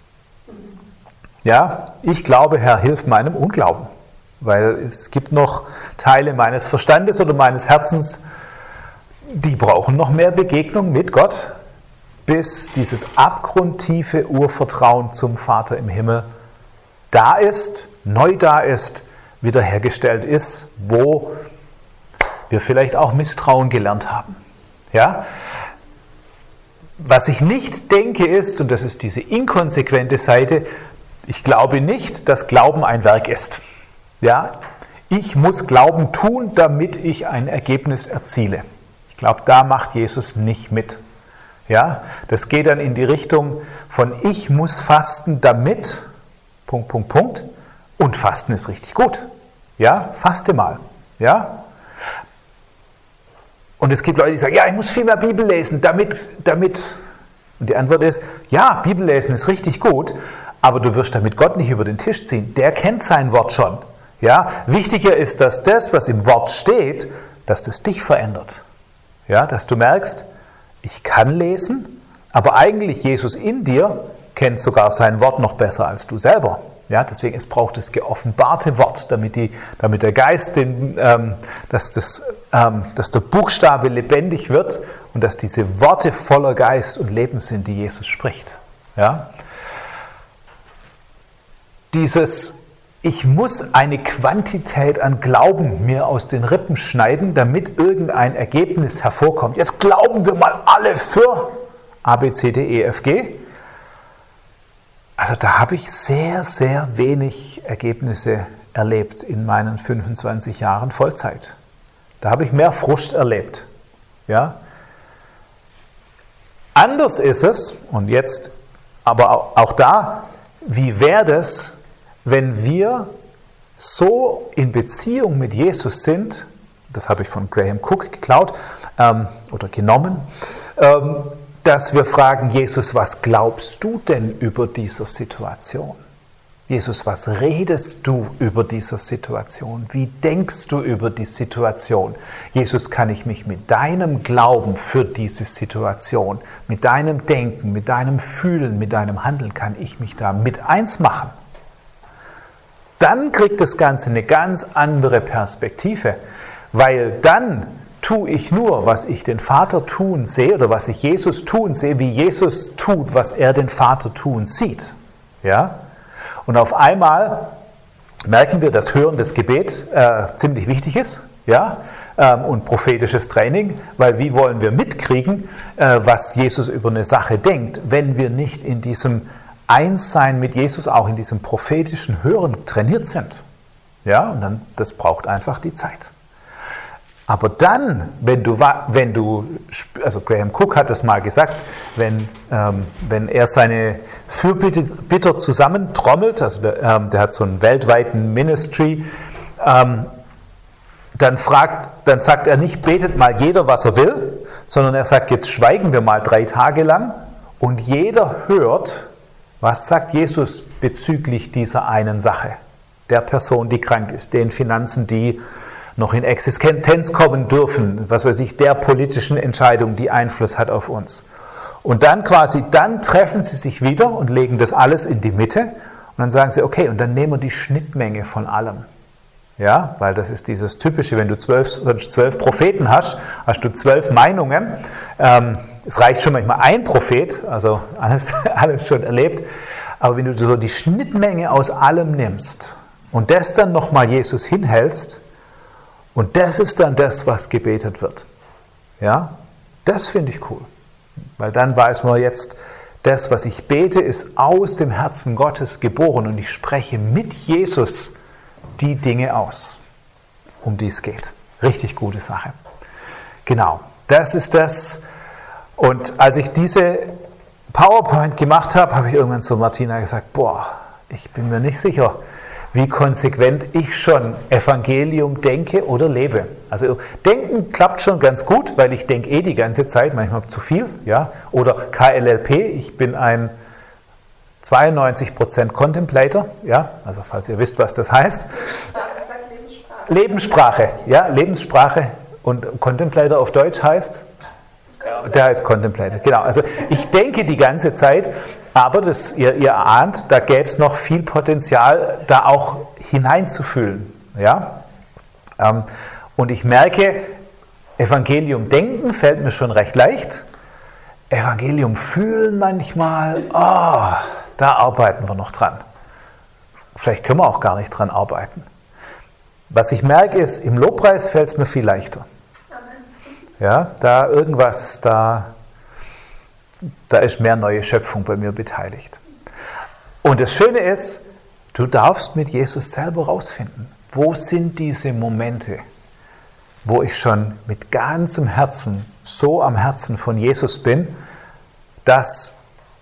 Ja, ich glaube, Herr, hilf meinem Unglauben. Weil es gibt noch Teile meines Verstandes oder meines Herzens, die brauchen noch mehr Begegnung mit Gott, bis dieses abgrundtiefe Urvertrauen zum Vater im Himmel da ist, neu da ist, wiederhergestellt ist, wo wir vielleicht auch Misstrauen gelernt haben. Ja? Was ich nicht denke ist, und das ist diese inkonsequente Seite, ich glaube nicht, dass Glauben ein Werk ist. Ja? Ich muss Glauben tun, damit ich ein Ergebnis erziele. Ich glaube, da macht Jesus nicht mit. Ja? Das geht dann in die Richtung von ich muss fasten, damit, Punkt, Punkt, Punkt, und Fasten ist richtig gut. Ja, faste mal. Ja? Und es gibt Leute, die sagen, ja, ich muss viel mehr Bibel lesen, damit, damit. Und die Antwort ist, ja, Bibel lesen ist richtig gut, aber du wirst damit Gott nicht über den Tisch ziehen. Der kennt sein Wort schon. Ja? Wichtiger ist, dass das, was im Wort steht, dass das dich verändert. Ja? Dass du merkst, ich kann lesen, aber eigentlich Jesus in dir kennt sogar sein Wort noch besser als du selber. Ja? Deswegen es braucht das geoffenbarte Wort, damit, die, damit der Geist, den, ähm, dass, das, ähm, dass der Buchstabe lebendig wird und dass diese Worte voller Geist und Leben sind, die Jesus spricht. Ja? Dieses, ich muss eine Quantität an Glauben mir aus den Rippen schneiden, damit irgendein Ergebnis hervorkommt. Jetzt glauben wir mal alle für A, B, C, D, E, F, G. Also da habe ich sehr, sehr wenig Ergebnisse erlebt in meinen fünfundzwanzig Jahren Vollzeit. Da habe ich mehr Frust erlebt. Ja? Anders ist es, und jetzt aber auch da, wie wäre das, wenn wir so in Beziehung mit Jesus sind, das habe ich von Graham Cook geklaut ähm, oder genommen, ähm, dass wir fragen, Jesus, was glaubst du denn über diese Situation? Jesus, was redest du über diese Situation? Wie denkst du über die Situation? Jesus, kann ich mich mit deinem Glauben für diese Situation, mit deinem Denken, mit deinem Fühlen, mit deinem Handeln, kann ich mich da mit eins machen? Dann kriegt das Ganze eine ganz andere Perspektive, weil dann tue ich nur, was ich den Vater tun sehe oder was ich Jesus tun sehe, wie Jesus tut, was er den Vater tun sieht. Ja? Und auf einmal merken wir, dass hörendes Gebet äh, ziemlich wichtig ist, ja? ähm, und prophetisches Training, weil wie wollen wir mitkriegen, äh, was Jesus über eine Sache denkt, wenn wir nicht in diesem Einssein mit Jesus, auch in diesem prophetischen Hören trainiert sind. Ja, und dann, das braucht einfach die Zeit. Aber dann, wenn du, wenn du, also Graham Cook hat das mal gesagt, wenn, ähm, wenn er seine Fürbitter zusammentrommelt, also der, ähm, der hat so einen weltweiten Ministry, ähm, dann, fragt, dann sagt er nicht, betet mal jeder, was er will, sondern er sagt, jetzt schweigen wir mal drei Tage lang und jeder hört, was sagt Jesus bezüglich dieser einen Sache? Der Person, die krank ist, den Finanzen, die noch in Existenz kommen dürfen, was weiß ich, der politischen Entscheidung, die Einfluss hat auf uns. Und dann quasi, dann treffen sie sich wieder und legen das alles in die Mitte und dann sagen sie, okay, und dann nehmen wir die Schnittmenge von allem. Ja, weil das ist dieses Typische, wenn du zwölf, zwölf Propheten hast, hast du zwölf Meinungen. Ähm, es reicht schon manchmal ein Prophet, also alles, alles schon erlebt. Aber wenn du so die Schnittmenge aus allem nimmst und das dann nochmal Jesus hinhältst, und das ist dann das, was gebetet wird. Ja, das finde ich cool. Weil dann weiß man jetzt, das, was ich bete, ist aus dem Herzen Gottes geboren und ich spreche mit Jesus die Dinge aus, um die es geht. Richtig gute Sache. Genau, das ist das. Und als ich diese PowerPoint gemacht habe, habe ich irgendwann zu Martina gesagt, boah, ich bin mir nicht sicher, wie konsequent ich schon Evangelium denke oder lebe. Also denken klappt schon ganz gut, weil ich denke eh die ganze Zeit, manchmal zu viel. Ja? Oder K L L P, ich bin ein zweiundneunzig Prozent Contemplator, ja? Also falls ihr wisst, was das heißt. Lebenssprache. Lebenssprache, ja, Lebenssprache. Und Contemplator auf Deutsch heißt? Der heißt Contemplator, genau. Also ich denke die ganze Zeit, aber das, ihr, ihr ahnt, da gäbe es noch viel Potenzial, da auch hineinzufühlen. Ja? Ähm, und ich merke, Evangelium denken fällt mir schon recht leicht. Evangelium fühlen manchmal, oh, da arbeiten wir noch dran. Vielleicht können wir auch gar nicht dran arbeiten. Was ich merke ist, im Lobpreis fällt es mir viel leichter. Ja, da irgendwas, da, da ist mehr neue Schöpfung bei mir beteiligt. Und das Schöne ist, du darfst mit Jesus selber rausfinden, wo sind diese Momente, wo ich schon mit ganzem Herzen, so am Herzen von Jesus bin, dass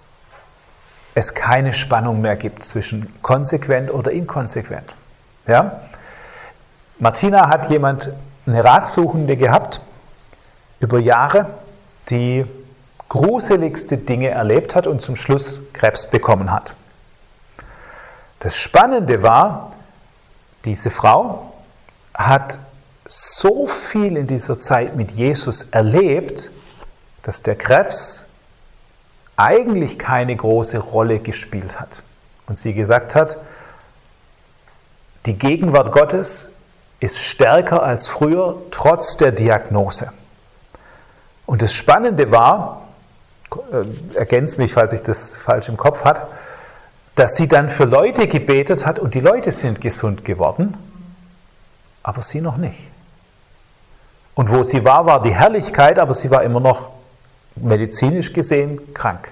es keine Spannung mehr gibt zwischen konsequent oder inkonsequent. Ja? Martina hat jemand, eine Ratsuchende gehabt, über Jahre, die gruseligste Dinge erlebt hat und zum Schluss Krebs bekommen hat. Das Spannende war, diese Frau hat so viel in dieser Zeit mit Jesus erlebt, dass der Krebs eigentlich keine große Rolle gespielt hat. Und sie gesagt hat, die Gegenwart Gottes ist stärker als früher, trotz der Diagnose. Und das Spannende war, äh, ergänzt mich, falls ich das falsch im Kopf habe, dass sie dann für Leute gebetet hat und die Leute sind gesund geworden, aber sie noch nicht. Und wo sie war, war die Herrlichkeit, aber sie war immer noch medizinisch gesehen krank.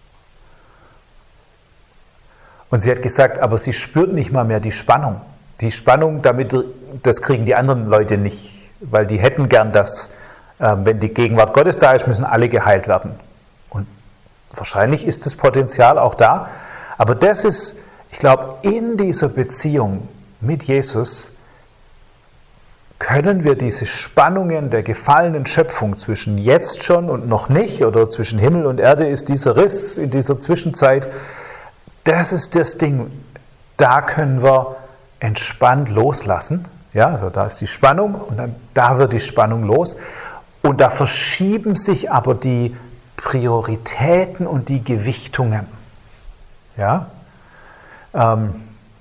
Und sie hat gesagt, aber sie spürt nicht mal mehr die Spannung. Die Spannung, damit, das kriegen die anderen Leute nicht, weil die hätten gern, dass, äh, wenn die Gegenwart Gottes da ist, müssen alle geheilt werden. Und wahrscheinlich ist das Potenzial auch da. Aber das ist, ich glaube, in dieser Beziehung mit Jesus können wir diese Spannungen der gefallenen Schöpfung zwischen jetzt schon und noch nicht oder zwischen Himmel und Erde ist dieser Riss in dieser Zwischenzeit, das ist das Ding, da können wir entspannt loslassen. Ja, also da ist die Spannung und dann da wird die Spannung los und da verschieben sich aber die Prioritäten und die Gewichtungen. Ja, ähm,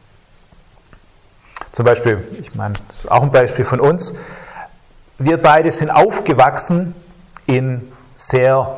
zum Beispiel, ich meine, das ist auch ein Beispiel von uns. Wir beide sind aufgewachsen in sehr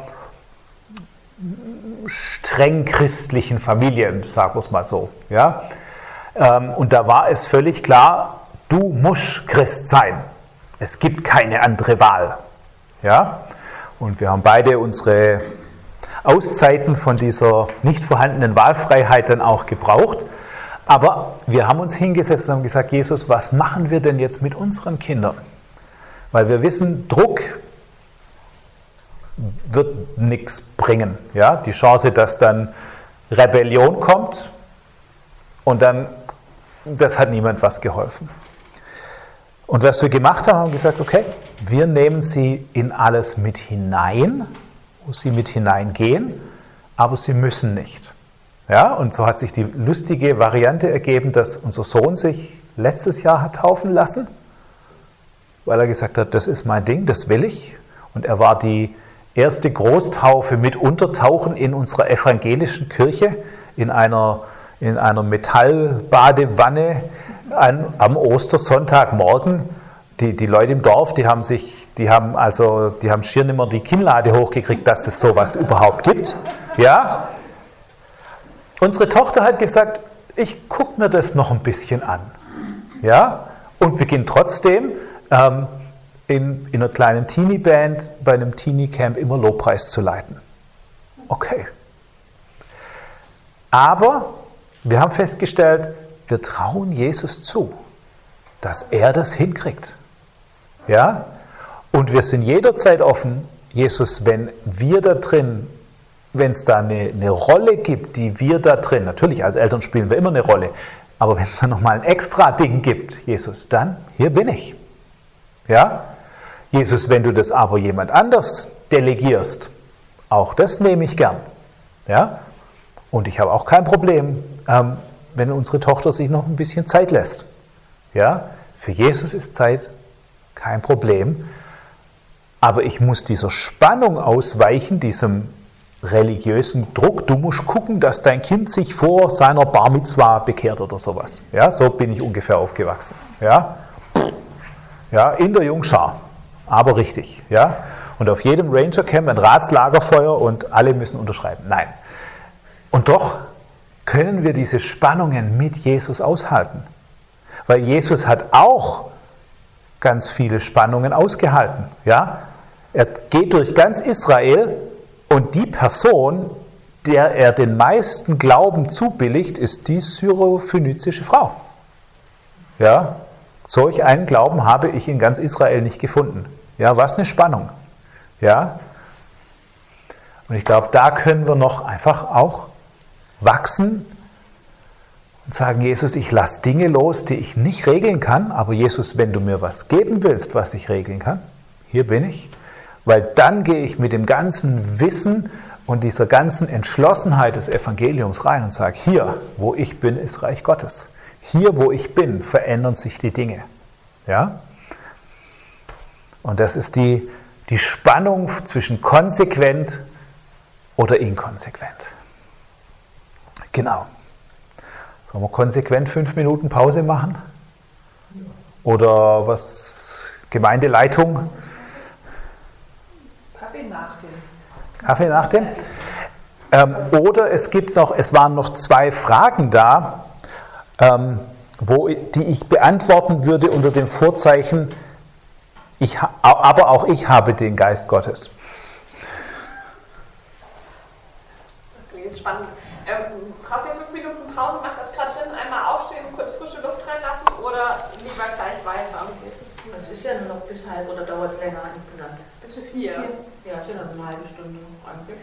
streng christlichen Familien, sagen wir es mal so. Ja? Und da war es völlig klar, du musst Christ sein. Es gibt keine andere Wahl. Ja? Und wir haben beide unsere Auszeiten von dieser nicht vorhandenen Wahlfreiheit dann auch gebraucht. Aber wir haben uns hingesetzt und haben gesagt, Jesus, was machen wir denn jetzt mit unseren Kindern? Weil wir wissen, Druck wird nichts bringen. Ja? Die Chance, dass dann Rebellion kommt und dann, das hat niemand was geholfen. Und was wir gemacht haben, haben wir gesagt, okay, wir nehmen sie in alles mit hinein, wo sie mit hineingehen, aber sie müssen nicht. Ja, und so hat sich die lustige Variante ergeben, dass unser Sohn sich letztes Jahr hat taufen lassen, weil er gesagt hat, das ist mein Ding, das will ich. Und er war die erste Großtaufe mit Untertauchen in unserer evangelischen Kirche, in einer, in einer Metallbadewanne an, am Ostersonntagmorgen. Die, die Leute im Dorf, die haben sich, die haben also, die haben schier nicht mehr die Kinnlade hochgekriegt, dass es sowas überhaupt gibt. Ja? Unsere Tochter hat gesagt, ich gucke mir das noch ein bisschen an. Ja? Und beginnt trotzdem ähm, in, in einer kleinen Teenie-Band bei einem Teenie-Camp immer Lobpreis zu leiten. Okay. Aber wir haben festgestellt, wir trauen Jesus zu, dass er das hinkriegt. Ja? Und wir sind jederzeit offen, Jesus, wenn wir da drin, wenn es da eine, eine Rolle gibt, die wir da drin, natürlich als Eltern spielen wir immer eine Rolle, aber wenn es da nochmal ein extra Ding gibt, Jesus, dann, hier bin ich. Ja? Jesus, wenn du das aber jemand anders delegierst, auch das nehme ich gern. Ja? Und ich habe auch kein Problem, ähm, wenn unsere Tochter sich noch ein bisschen Zeit lässt. Ja? Für Jesus ist Zeit kein Problem, aber ich muss dieser Spannung ausweichen, diesem religiösen Druck. Du musst gucken, dass dein Kind sich vor seiner Bar Mitzwa bekehrt oder sowas. Ja, so bin ich ungefähr aufgewachsen. Ja, ja, in der Jungschar, aber richtig. Ja, und auf jedem Ranger-Camp ein Ratslagerfeuer und alle müssen unterschreiben. Nein. Und doch können wir diese Spannungen mit Jesus aushalten. Weil Jesus hat auch ganz viele Spannungen ausgehalten. Ja? Er geht durch ganz Israel und die Person, der er den meisten Glauben zubilligt, ist die syrophönizische Frau. Ja? Solch einen Glauben habe ich in ganz Israel nicht gefunden. Ja, was eine Spannung. Ja? Und ich glaube, da können wir noch einfach auch wachsen. und sagen, Jesus, ich lasse Dinge los, die ich nicht regeln kann, aber Jesus, wenn du mir was geben willst, was ich regeln kann, hier bin ich, weil dann gehe ich mit dem ganzen Wissen und dieser ganzen Entschlossenheit des Evangeliums rein und sage, hier, wo ich bin, ist Reich Gottes. Hier, wo ich bin, verändern sich die Dinge. Ja? Und das ist die, die Spannung zwischen konsequent oder inkonsequent. Genau. Sollen wir konsequent fünf Minuten Pause machen? Oder was? Gemeindeleitung? Kaffee nach dem. Kaffee nach dem? Ähm, oder es gibt noch, es waren noch zwei Fragen da, ähm, wo, die ich beantworten würde unter dem Vorzeichen, ich, aber auch ich habe den Geist Gottes. Das klingt spannend. Ähm, braucht ihr fünf Minuten Pause? Macht das gerade Sinn? Einmal aufstehen, kurz frische Luft reinlassen oder lieber gleich weiter? Es ist ja nur noch bis halb oder dauert es länger insgesamt? Bis es vier. Ja, es ist ja noch eine halbe Stunde eigentlich.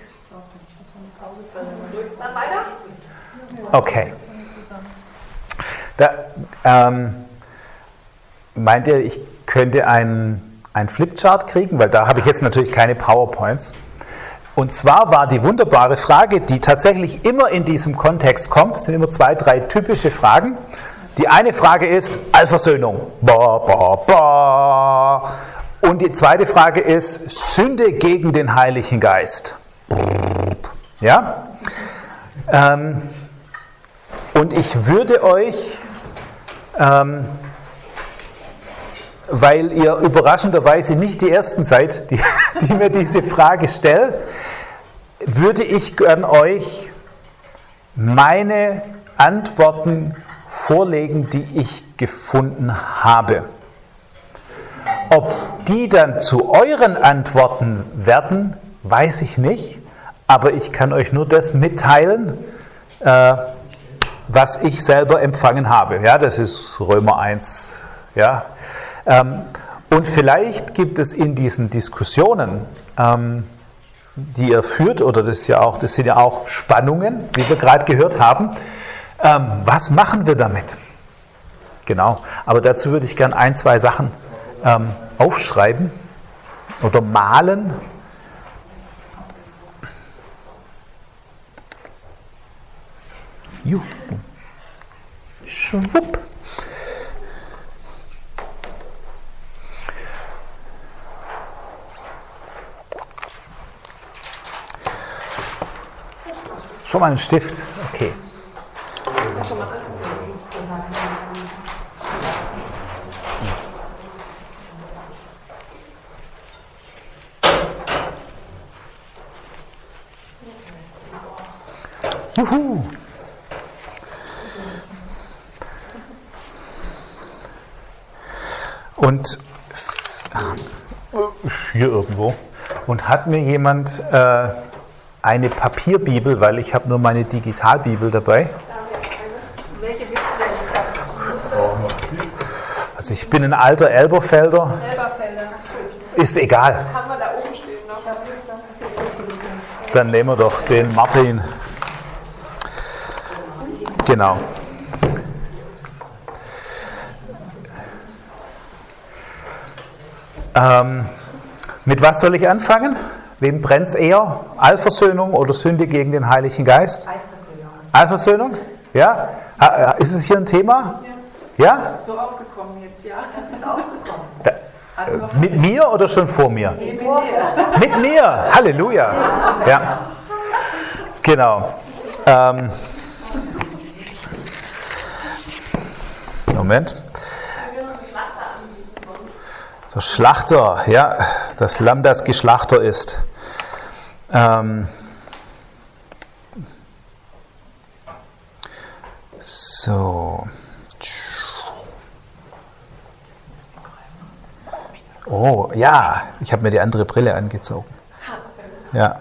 Dann weiter? Okay. Da, ähm, meint ihr, ich könnte einen, einen Flipchart kriegen? Weil da habe ich jetzt natürlich keine PowerPoints. Und zwar war die wunderbare Frage, die tatsächlich immer in diesem Kontext kommt, es sind immer zwei, drei typische Fragen. Die eine Frage ist Allversöhnung. Ba, ba, ba. Und die zweite Frage ist Sünde gegen den Heiligen Geist. Ja? Ähm, und ich würde euch, ähm, weil ihr überraschenderweise nicht die Ersten seid, die, die mir diese Frage stellen, würde ich gern euch meine Antworten vorlegen, die ich gefunden habe. Ob die dann zu euren Antworten werden, weiß ich nicht, aber ich kann euch nur das mitteilen, äh, was ich selber empfangen habe. Ja, das ist Römer eins. Ja. Ähm, und vielleicht gibt es in diesen Diskussionen, ähm, die ihr führt, oder das, ist ja auch, das sind ja auch Spannungen, wie wir gerade gehört haben, ähm, was machen wir damit? Genau, aber dazu würde ich gerne ein, zwei Sachen ähm, aufschreiben oder malen. Juhu. Schwupp. Schon mal einen Stift? Okay. Juhu. Und hier irgendwo. Und hat mir jemand äh, eine Papierbibel, weil ich habe nur meine Digitalbibel dabei. Welche willst du denn? Also ich bin ein alter Elberfelder. Elberfelder. Ist egal. Haben wir da oben stehen noch? Dann nehmen wir doch den Martin. Genau. Ähm, mit was soll ich anfangen? Wem brennt es eher? Allversöhnung oder Sünde gegen den Heiligen Geist? Allversöhnung. Allversöhnung? Ja? Ha, ist es hier ein Thema? Ja? So aufgekommen jetzt, ja. Das ist aufgekommen. Da, äh, mit mir oder schon vor mir? Mit dir. Mit mir! Halleluja! Ja. Genau. Ähm, Moment. Der Schlachter, ja, das Lamm, das Geschlachter ist. Ähm, so. Oh, ja, ich habe mir die andere Brille angezogen. Ja.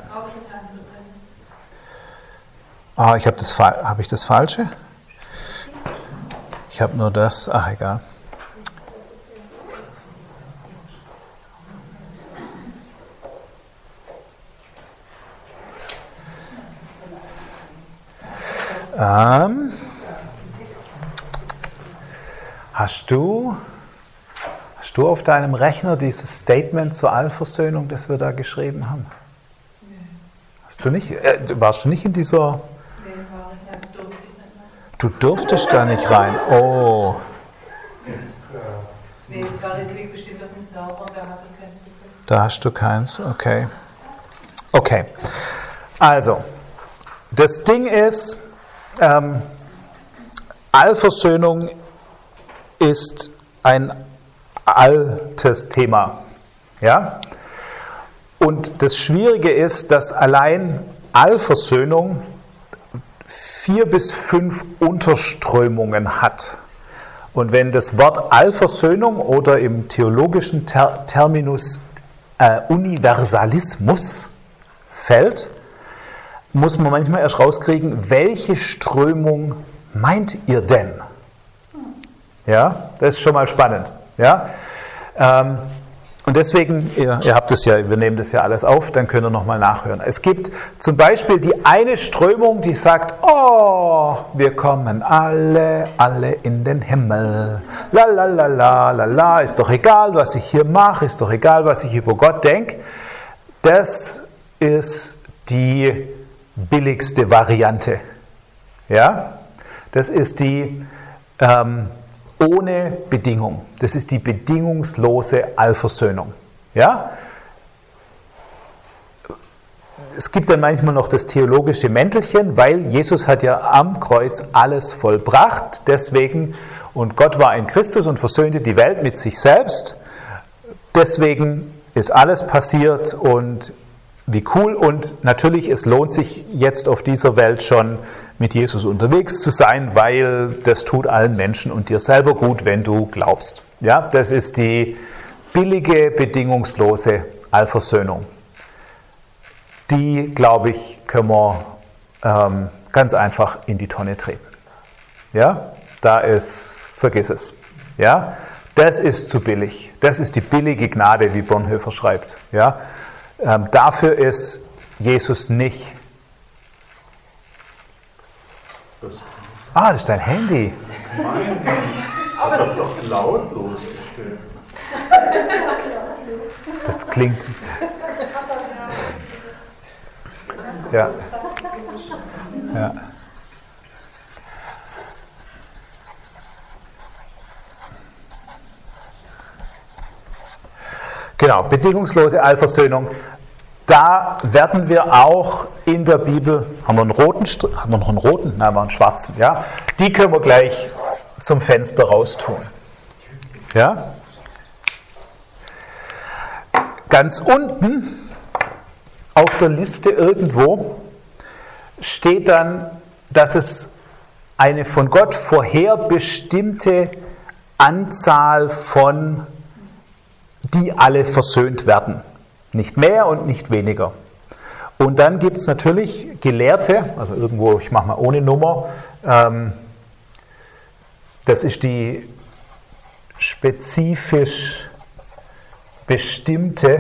Ah, ich habe das, habe ich das Falsche? Ich habe nur das, ach egal. Ähm, Hast du, hast du auf deinem Rechner dieses Statement zur Allversöhnung, das wir da geschrieben haben? Nee. Hast du nicht? Äh, warst du nicht in dieser... Nee, war ich ja, durfte ich nicht mehr. Du durftest da nicht rein. Oh. Nee, das war jetzt Weg bestimmt auf dem Server, da habe ich keinen Zugriff. Da hast du keins, okay. Okay, also, das Ding ist, ähm, Allversöhnung ist ein altes Thema. Ja? Und das Schwierige ist, dass allein Allversöhnung vier bis fünf Unterströmungen hat. Und wenn das Wort Allversöhnung oder im theologischen Ter- Terminus äh, Universalismus fällt, muss man manchmal erst rauskriegen, welche Strömung meint ihr denn? Ja, das ist schon mal spannend. Ja? Ähm, und deswegen, ihr, ihr habt es ja, wir nehmen das ja alles auf, dann könnt ihr nochmal nachhören. Es gibt zum Beispiel die eine Strömung, die sagt, oh, wir kommen alle, alle in den Himmel. La la la la la la, ist doch egal, was ich hier mache, ist doch egal, was ich über Gott denke. Das ist die billigste Variante. Ja? Das ist die ähm, ohne Bedingung. Das ist die bedingungslose Allversöhnung. Ja? Es gibt dann manchmal noch das theologische Mäntelchen, weil Jesus hat ja am Kreuz alles vollbracht. Deswegen, und Gott war in Christus und versöhnte die Welt mit sich selbst. Deswegen ist alles passiert und wie cool. Und natürlich, es lohnt sich jetzt auf dieser Welt schon mit Jesus unterwegs zu sein, weil das tut allen Menschen und dir selber gut, wenn du glaubst. Ja, das ist die billige, bedingungslose Allversöhnung. Die, glaube ich, können wir ähm, ganz einfach in die Tonne treten. Ja, da ist, vergiss es. Ja, das ist zu billig. Das ist die billige Gnade, wie Bonhoeffer schreibt. Ja, ähm, dafür ist Jesus nicht. Ah, das ist dein Handy. Nein, das ist doch lautlos gestellt. Das klingt. Ja. Ja. Genau, bedingungslose Allversöhnung. Da werden wir auch in der Bibel, haben wir einen roten, haben wir noch einen roten? Nein, haben wir einen schwarzen, ja. Die können wir gleich zum Fenster raustun. Ja. Ganz unten auf der Liste irgendwo steht dann, dass es eine von Gott vorherbestimmte Anzahl von, die alle versöhnt werden. Nicht mehr und nicht weniger. Und dann gibt es natürlich Gelehrte, also irgendwo, ich mache mal ohne Nummer, ähm, das ist die spezifisch bestimmte,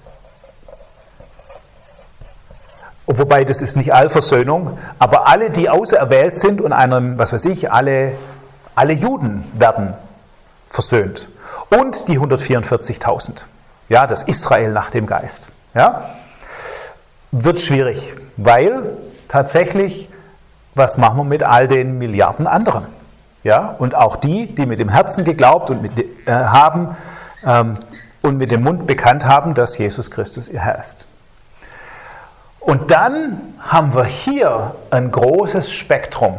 wobei das ist nicht Allversöhnung, aber alle, die auserwählt sind und einem, was weiß ich, alle, alle Juden werden versöhnt. Und die hundertvierundvierzigtausend. Ja, das Israel nach dem Geist. Ja? Wird schwierig, weil tatsächlich, was machen wir mit all den Milliarden anderen? Ja? Und auch die, die mit dem Herzen geglaubt und mit, äh, haben ähm, und mit dem Mund bekannt haben, dass Jesus Christus ihr Herr ist. Und dann haben wir hier ein großes Spektrum.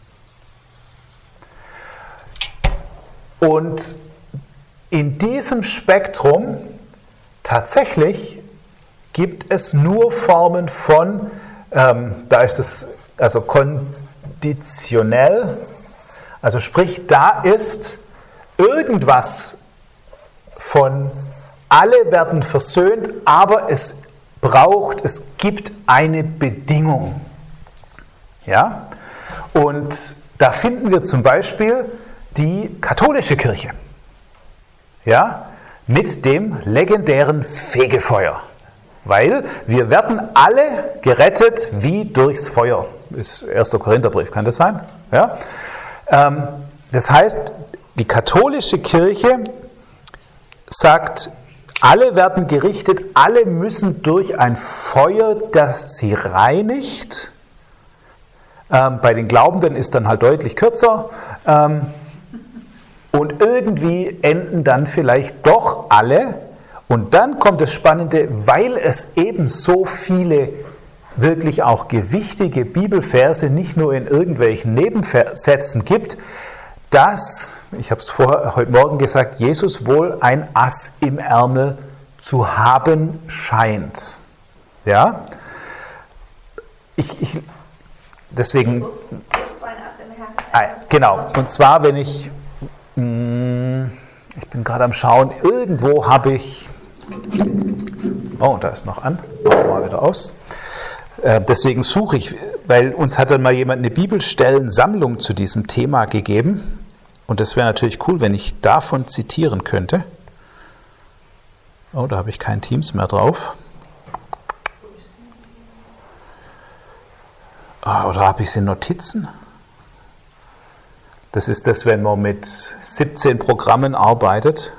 Und in diesem Spektrum tatsächlich gibt es nur Formen von, ähm, da ist es also konditionell, also sprich, da ist irgendwas von, alle werden versöhnt, aber es braucht, es gibt eine Bedingung. Ja? Und da finden wir zum Beispiel die katholische Kirche. Ja? Mit dem legendären Fegefeuer. Weil wir werden alle gerettet wie durchs Feuer. Ist erster Korintherbrief, kann das sein? Ja? Ähm, das heißt, die katholische Kirche sagt, alle werden gerichtet, alle müssen durch ein Feuer, das sie reinigt. Ähm, bei den Glaubenden ist dann halt deutlich kürzer. Ähm, und irgendwie enden dann vielleicht doch alle. Und dann kommt das Spannende, weil es eben so viele wirklich auch gewichtige Bibelverse nicht nur in irgendwelchen Nebensätzen gibt, dass, ich habe es vorher heute Morgen gesagt, Jesus wohl ein Ass im Ärmel zu haben scheint. Ja? Ich, ich, deswegen. Jesus, Jesus ein Ass im Ärmel. Genau. Und zwar, wenn ich, mh, ich bin gerade am Schauen, irgendwo habe ich, oh, da ist noch an, machen wir mal wieder aus. Äh, deswegen suche ich, weil uns hat dann mal jemand eine Bibelstellensammlung zu diesem Thema gegeben. Und das wäre natürlich cool, wenn ich davon zitieren könnte. Oh, da habe ich kein Teams mehr drauf. Ah, oder habe ich sie in Notizen? Das ist das, wenn man mit siebzehn Programmen arbeitet.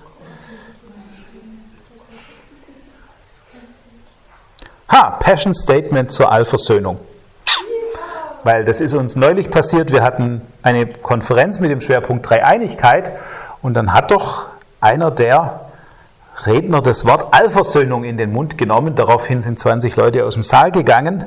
Ha, Passion Statement zur Allversöhnung. Weil das ist uns neulich passiert, wir hatten eine Konferenz mit dem Schwerpunkt Dreieinigkeit und dann hat doch einer der Redner das Wort Allversöhnung in den Mund genommen, daraufhin sind zwanzig Leute aus dem Saal gegangen.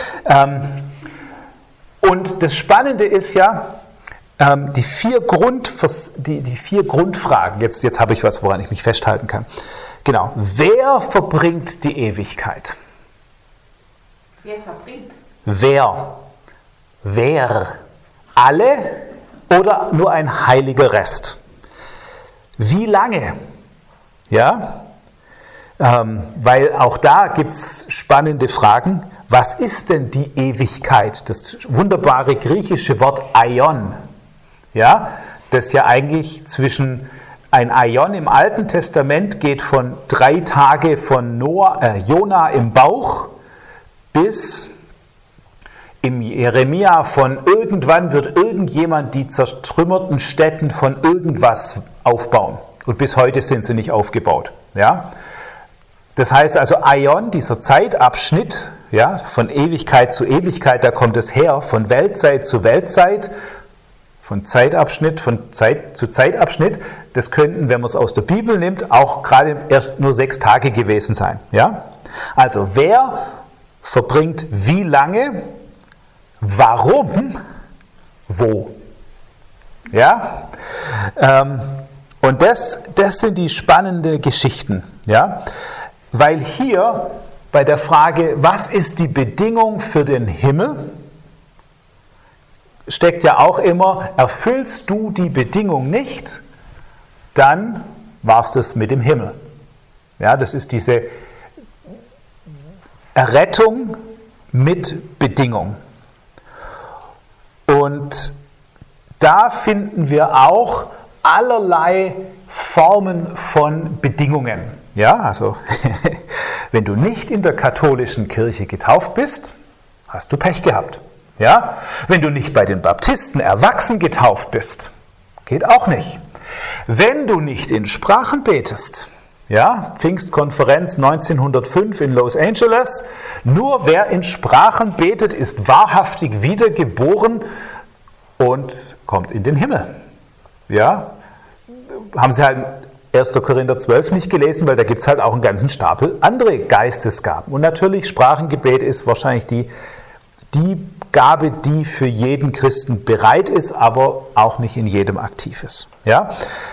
Und das Spannende ist ja, die vier, Grundvers- die, die vier Grundfragen, jetzt, jetzt habe ich was, woran ich mich festhalten kann. Genau, wer verbringt die Ewigkeit? Wer verbringt? Wer? Wer? Alle oder nur ein heiliger Rest? Wie lange? Ja, ähm, weil auch da gibt es spannende Fragen. Was ist denn die Ewigkeit? Das wunderbare griechische Wort Aion, ja, das ja eigentlich zwischen, ein Aion im Alten Testament geht von drei Tage von Noah, äh, Jona im Bauch bis im Jeremia von irgendwann wird irgendjemand die zertrümmerten Stätten von irgendwas aufbauen. Und bis heute sind sie nicht aufgebaut. Ja? Das heißt also, Aion, dieser Zeitabschnitt, ja, von Ewigkeit zu Ewigkeit, da kommt es her, von Weltzeit zu Weltzeit, von Zeitabschnitt, von Zeit zu Zeitabschnitt, das könnten, wenn man es aus der Bibel nimmt, auch gerade erst nur sechs Tage gewesen sein. Ja? Also, wer verbringt wie lange, warum, wo? Ja? Ähm, und das, das sind die spannenden Geschichten. Ja? Weil hier bei der Frage, was ist die Bedingung für den Himmel, steckt ja auch immer, erfüllst du die Bedingung nicht, dann war es das mit dem Himmel. Ja, das ist diese Errettung mit Bedingung. Und da finden wir auch allerlei Formen von Bedingungen. Ja, also wenn du nicht in der katholischen Kirche getauft bist, hast du Pech gehabt. Ja, wenn du nicht bei den Baptisten erwachsen getauft bist, geht auch nicht. Wenn du nicht in Sprachen betest, ja, Pfingstkonferenz neunzehnhundertfünf in Los Angeles, nur wer in Sprachen betet, ist wahrhaftig wiedergeboren und kommt in den Himmel. Ja, haben sie halt erster Korinther zwölf nicht gelesen, weil da gibt es halt auch einen ganzen Stapel andere Geistesgaben. Und natürlich, Sprachengebet ist wahrscheinlich die, die Gabe, die für jeden Christen bereit ist, aber auch nicht in jedem aktiv ist. Ja?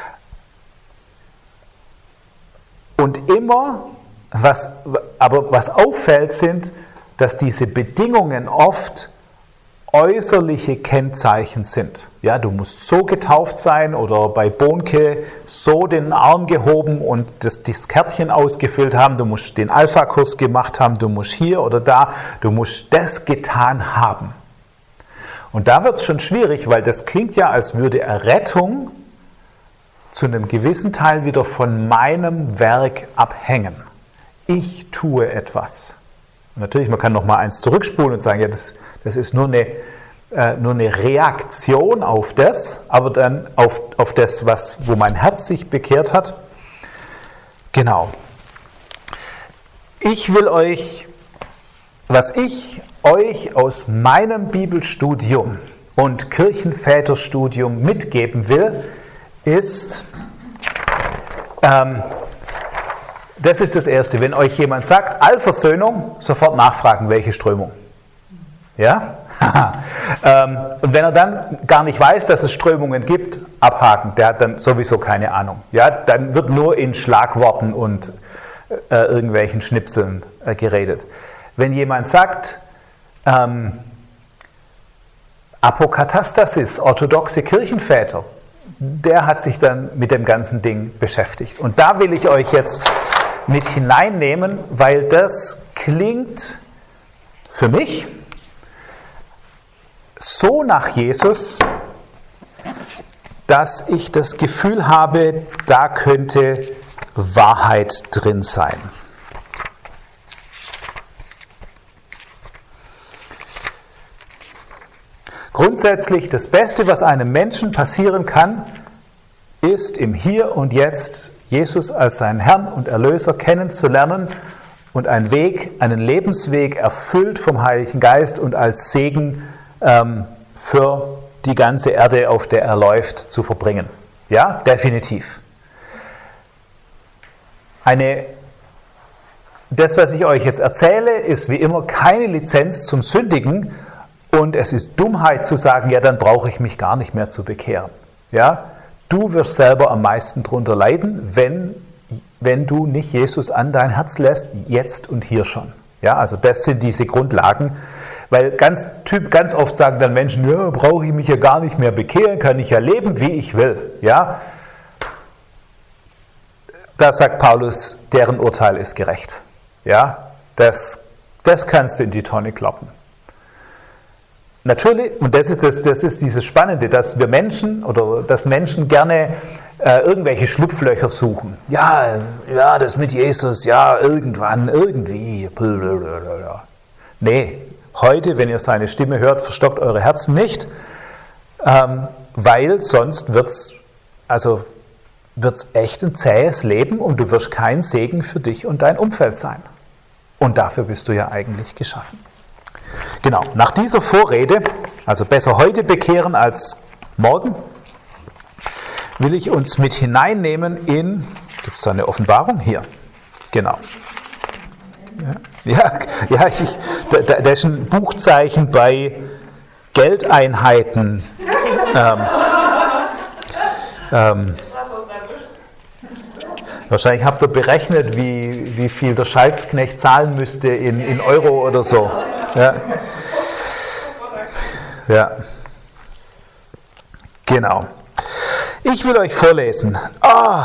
Und immer, was, aber was auffällt, sind, dass diese Bedingungen oft äußerliche Kennzeichen sind. Ja, du musst so getauft sein oder bei Bonke so den Arm gehoben und das, das Kärtchen ausgefüllt haben, du musst den Alpha-Kurs gemacht haben, du musst hier oder da, du musst das getan haben. Und da wird es schon schwierig, weil das klingt ja, als würde Errettung zu einem gewissen Teil wieder von meinem Werk abhängen. Ich tue etwas. Und natürlich, man kann noch mal eins zurückspulen und sagen, ja, das, das ist nur eine äh, nur eine Reaktion auf das, aber dann auf, auf das, was, wo mein Herz sich bekehrt hat. Genau. Ich will euch, was ich euch aus meinem Bibelstudium und Kirchenväterstudium mitgeben will, ist, ähm, das ist das Erste, wenn euch jemand sagt, Allversöhnung, sofort nachfragen, welche Strömung. Ja? ähm, und wenn er dann gar nicht weiß, dass es Strömungen gibt, abhaken, der hat dann sowieso keine Ahnung. Ja? Dann wird nur in Schlagworten und äh, irgendwelchen Schnipseln äh, geredet. Wenn jemand sagt, ähm, Apokatastasis, orthodoxe Kirchenväter, der hat sich dann mit dem ganzen Ding beschäftigt. Und da will ich euch jetzt mit hineinnehmen, weil das klingt für mich so nach Jesus, dass ich das Gefühl habe, da könnte Wahrheit drin sein. Grundsätzlich, das Beste, was einem Menschen passieren kann, ist im Hier und Jetzt Jesus als seinen Herrn und Erlöser kennenzulernen und einen Weg, einen Lebensweg erfüllt vom Heiligen Geist und als Segen ähm, für die ganze Erde, auf der er läuft, zu verbringen. Ja, definitiv. Eine, das, was ich euch jetzt erzähle, ist wie immer keine Lizenz zum Sündigen. Und es ist Dummheit zu sagen, ja, dann brauche ich mich gar nicht mehr zu bekehren. Ja? Du wirst selber am meisten drunter leiden, wenn, wenn du nicht Jesus an dein Herz lässt, jetzt und hier schon. Ja? Also das sind diese Grundlagen. Weil ganz, typ, ganz oft sagen dann Menschen, ja, brauche ich mich ja gar nicht mehr bekehren, kann ich ja leben, wie ich will. Ja? Da sagt Paulus, deren Urteil ist gerecht. Ja? Das, das kannst du in die Tonne kloppen. Natürlich, und das ist, das, das ist dieses Spannende, dass wir Menschen oder dass Menschen gerne äh, irgendwelche Schlupflöcher suchen. Ja, ja, das mit Jesus, ja, irgendwann, irgendwie. Blablabla. Nee, heute, wenn ihr seine Stimme hört, verstockt eure Herzen nicht, ähm, weil sonst wird es also wird's echt ein zähes Leben und du wirst kein Segen für dich und dein Umfeld sein. Und dafür bist du ja eigentlich geschaffen. Genau, nach dieser Vorrede, also besser heute bekehren als morgen, will ich uns mit hineinnehmen in, gibt es da eine Offenbarung? Hier, genau. Ja, ja, ja ich, da, da ist ein Buchzeichen bei Geldeinheiten. Ähm, ähm, wahrscheinlich habt ihr berechnet, wie, wie viel der Schalksknecht zahlen müsste in, in Euro oder so. Ja. Ja. Genau. Ich will euch vorlesen. Oh,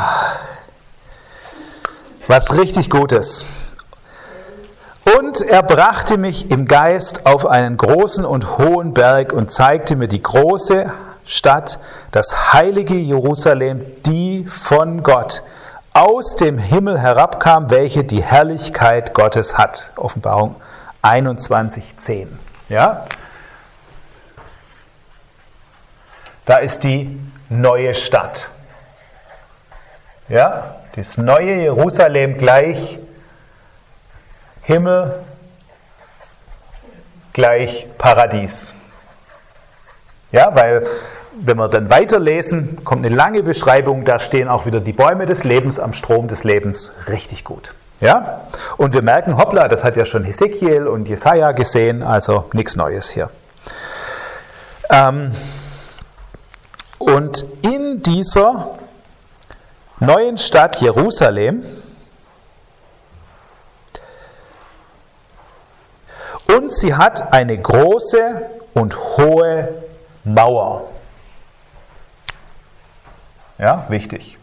was richtig Gutes. Und er brachte mich im Geist auf einen großen und hohen Berg und zeigte mir die große Stadt, das heilige Jerusalem, die von Gott aus dem Himmel herabkam, welche die Herrlichkeit Gottes hat. Offenbarung einundzwanzig zehn. Ja? Da ist die neue Stadt. Ja? Das neue Jerusalem gleich Himmel gleich Paradies. Ja, weil wenn wir dann weiterlesen, kommt eine lange Beschreibung, da stehen auch wieder die Bäume des Lebens am Strom des Lebens, richtig gut. Ja? Und wir merken, hoppla, das hat ja schon Hesekiel und Jesaja gesehen, also nichts Neues hier. Ähm, und in dieser neuen Stadt Jerusalem und sie hat eine große und hohe Mauer. Ja, wichtig.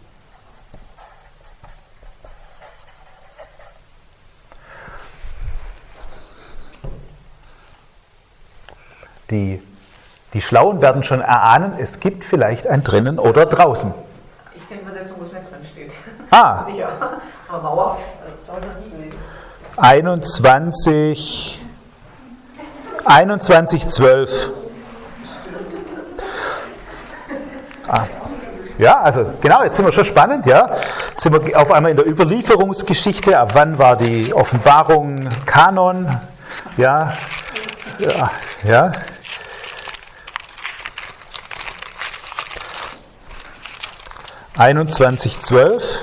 Die, die Schlauen werden schon erahnen, es gibt vielleicht ein drinnen oder draußen. Ich kenne die Übersetzung, wo es nicht drin steht. Ah. Sicher. Aber Mauer, da habe ich noch nie gelesen. einundzwanzig, einundzwanzig zwölf. Ah. Ja, also genau, jetzt sind wir schon spannend, ja. Jetzt sind wir auf einmal in der Überlieferungsgeschichte. Ab wann war die Offenbarung Kanon? Ja, ja, ja. einundzwanzig zwölf.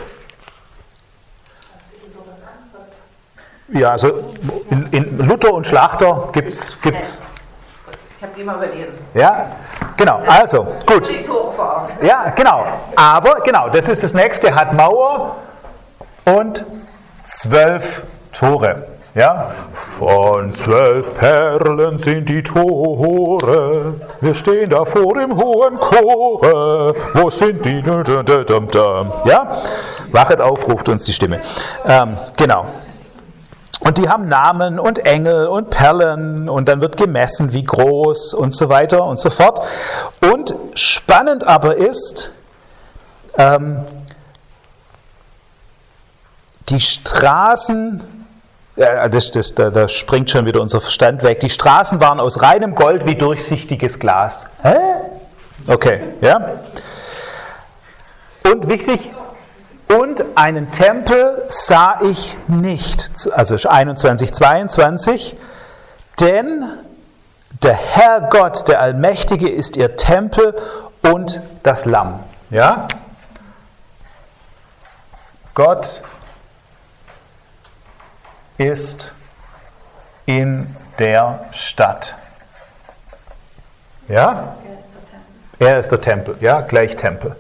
Ja, also in, in Luther und Schlachter gibt es. Gibt's. Ich habe die mal überlesen. Ja, genau, also gut. Die Tore vor Augen. Ja, genau. Aber genau, das ist das nächste, hat Mauer und zwölf Tore. Ja? Von zwölf Perlen sind die Tore, wir stehen da vor dem hohen Chore. Wo sind die? Ja? Wachet auf, ruft uns die Stimme. Ähm, genau. Und die haben Namen und Engel und Perlen und dann wird gemessen, wie groß und so weiter und so fort. Und spannend aber ist, ähm, die Straßen, ja, das, das, da, da springt schon wieder unser Verstand weg, die Straßen waren aus reinem Gold wie durchsichtiges Glas. Hä? Okay, ja. Und wichtig, und einen Tempel sah ich nicht, also einundzwanzig, zweiundzwanzig, denn der Herr Gott, der Allmächtige, ist ihr Tempel und das Lamm. Ja? Gott ist in der Stadt. Ja? Er ist der Tempel. Er ist der Tempel, ja, gleich Tempel.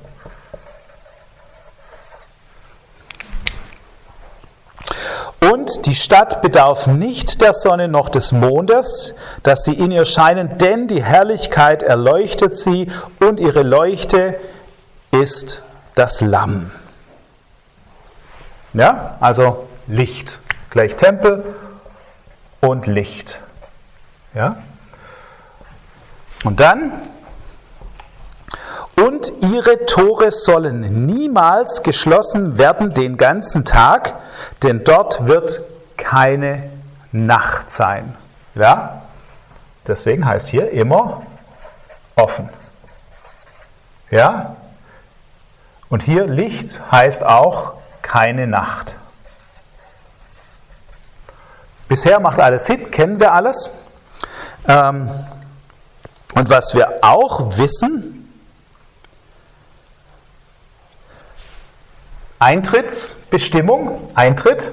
Und die Stadt bedarf nicht der Sonne noch des Mondes, dass sie in ihr scheinen, denn die Herrlichkeit erleuchtet sie und ihre Leuchte ist das Lamm. Ja, also Licht, gleich Tempel und Licht. Ja? Und dann, und ihre Tore sollen niemals geschlossen werden den ganzen Tag, denn dort wird keine Nacht sein. Ja? Deswegen heißt hier immer offen. Ja? Und hier Licht heißt auch keine Nacht. Bisher macht alles Sinn, kennen wir alles. Ähm, und was wir auch wissen, Eintrittsbestimmung, Eintritt,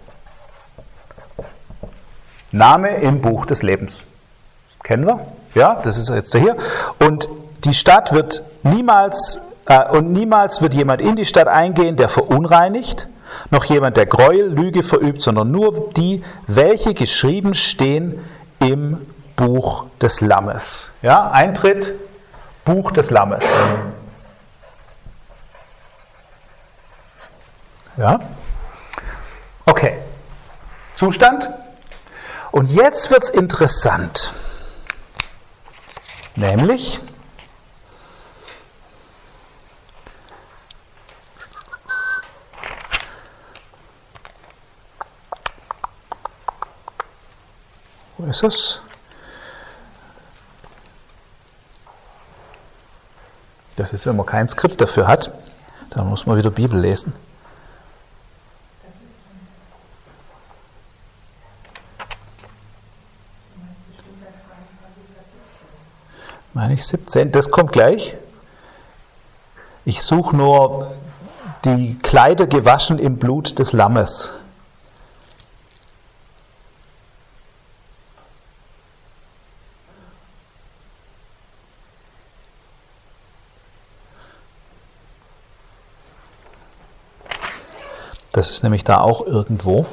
Name im Buch des Lebens. Kennen wir? Ja, das ist jetzt hier. Und die Stadt wird niemals, äh, und niemals wird jemand in die Stadt eingehen, der verunreinigt, noch jemand, der Gräuel, Lüge verübt, sondern nur die, welche geschrieben stehen im Buch des Lammes. Ja, Eintritt, Buch des Lammes. Ja? Okay. Zustand. Und jetzt wird es interessant. Nämlich, wo ist es? Das ist, wenn man kein Skript dafür hat, dann muss man wieder Bibel lesen. Meine ich siebzehn, das kommt gleich. Ich suche nur die Kleider gewaschen im Blut des Lammes. Das ist nämlich da auch irgendwo.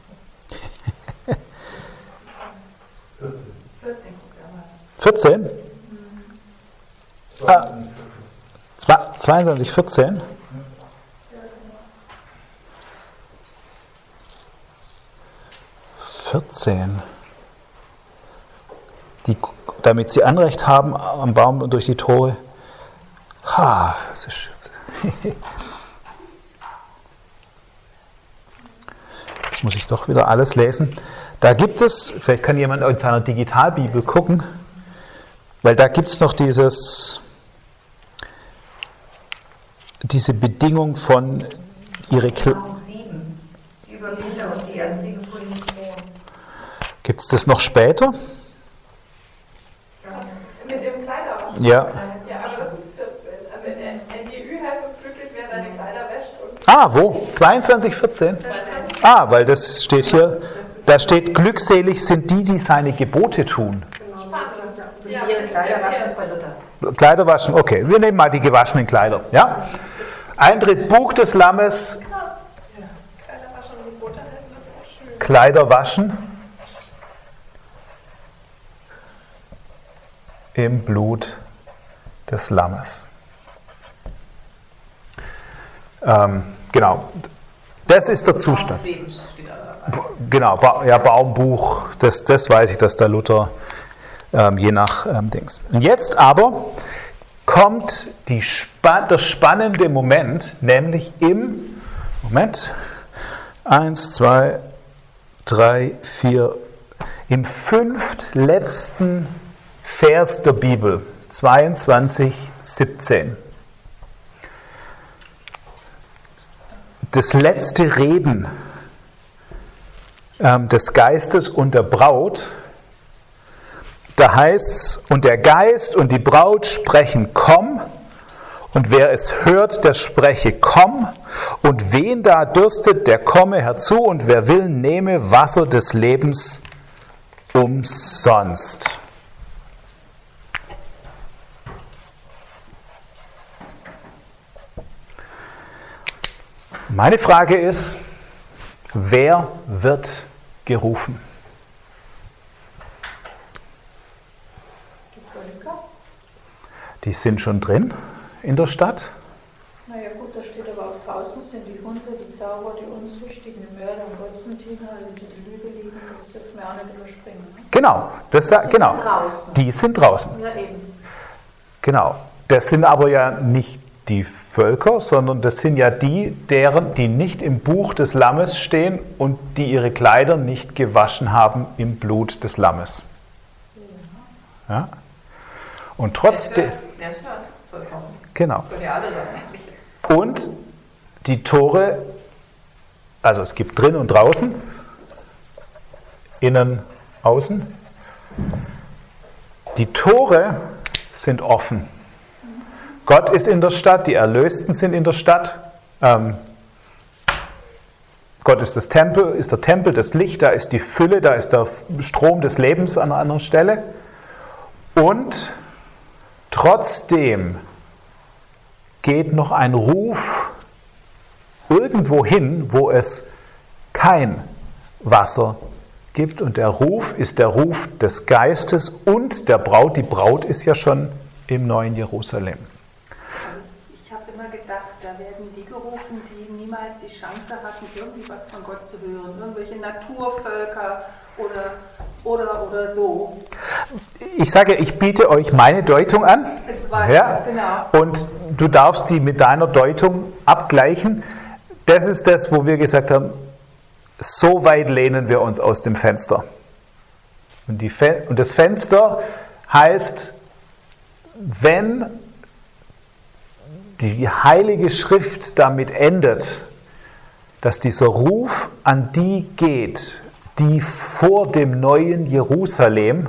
vierzehn? Ah, zweiundzwanzig, vierzehn? vierzehn. Die, damit sie Anrecht haben am Baum und durch die Tore. Ha, das ist jetzt. Jetzt muss ich doch wieder alles lesen. Da gibt es, vielleicht kann jemand in seiner Digitalbibel gucken, weil da gibt es noch dieses diese Bedingung von ihre Kle- sieben. Die Überwindung und die erste Position. Gibt es das noch später? Mit dem Kleiderwaschen. Ja. Ja, aber das ist vierzehn. Also in der N G Ü heißt es glücklich, wer seine Kleider wäscht. Und Ah, wo? zweiundzwanzig, vierzehn? Ah, weil das steht hier, da steht, glückselig sind die, die seine Gebote tun. Die ihre Kleider waschen ist bei Luther. Kleider waschen, okay, wir nehmen mal die gewaschenen Kleider. Ja? Eintritt Buch des Lammes, Kleiderwaschen und Gebote heißt das auch schön. Kleider waschen im Blut des Lammes. Ähm, genau, das ist der Zustand. Lebens steht da. Genau, ba- ja, Baumbuch, das, das weiß ich, dass der Luther ähm, je nach ähm, Dings. Und jetzt aber kommt die spa- der spannende Moment, nämlich im, Moment, eins, zwei, drei, vier, im fünftletzten Vers der Bibel, zweiundzwanzig, siebzehn. Das letzte Reden ähm, des Geistes und der Braut, da heißt es, und der Geist und die Braut sprechen, komm, und wer es hört, der spreche, komm, und wen da dürstet, der komme herzu, und wer will, nehme Wasser des Lebens umsonst. Meine Frage ist, wer wird gerufen? Die sind schon drin in der Stadt. Naja gut, da steht aber auch draußen sind die Hunde, die Zauberer, die Unzüchtigen, die Mörder und Götzendiener, die die Lüge lieben, das dürfen wir auch nicht überspringen. Ne? Genau, das, Die sind genau. draußen. Die sind draußen. Ja, eben. Genau. Das sind aber ja nicht die Völker, sondern das sind ja die, deren, die nicht im Buch des Lammes stehen und die ihre Kleider nicht gewaschen haben im Blut des Lammes. Ja? Und trotzdem, Der ist hört, vollkommen. genau. Können ja alle sagen. Und die Tore, also es gibt drin und draußen, innen, außen. Die Tore sind offen. Gott ist in der Stadt, die Erlösten sind in der Stadt. Ähm, Gott ist das Tempel, ist der Tempel, das Licht, da ist die Fülle, da ist der Strom des Lebens an einer anderen Stelle. Und trotzdem geht noch ein Ruf irgendwo hin, wo es kein Wasser gibt. Und der Ruf ist der Ruf des Geistes und der Braut. Die Braut ist ja schon im neuen Jerusalem. Ich habe immer gedacht, da werden die gerufen, die niemals die Chance hatten, irgendwie was von Gott zu hören. Irgendwelche Naturvölker oder, oder, oder so. Ich sage, ich biete euch meine Deutung an. War, Ja. Genau. Und du darfst die mit deiner Deutung abgleichen. Das ist das, wo wir gesagt haben, so weit lehnen wir uns aus dem Fenster. Und, die Fe- und das Fenster heißt, wenn die Heilige Schrift damit endet, dass dieser Ruf an die geht, die vor dem neuen Jerusalem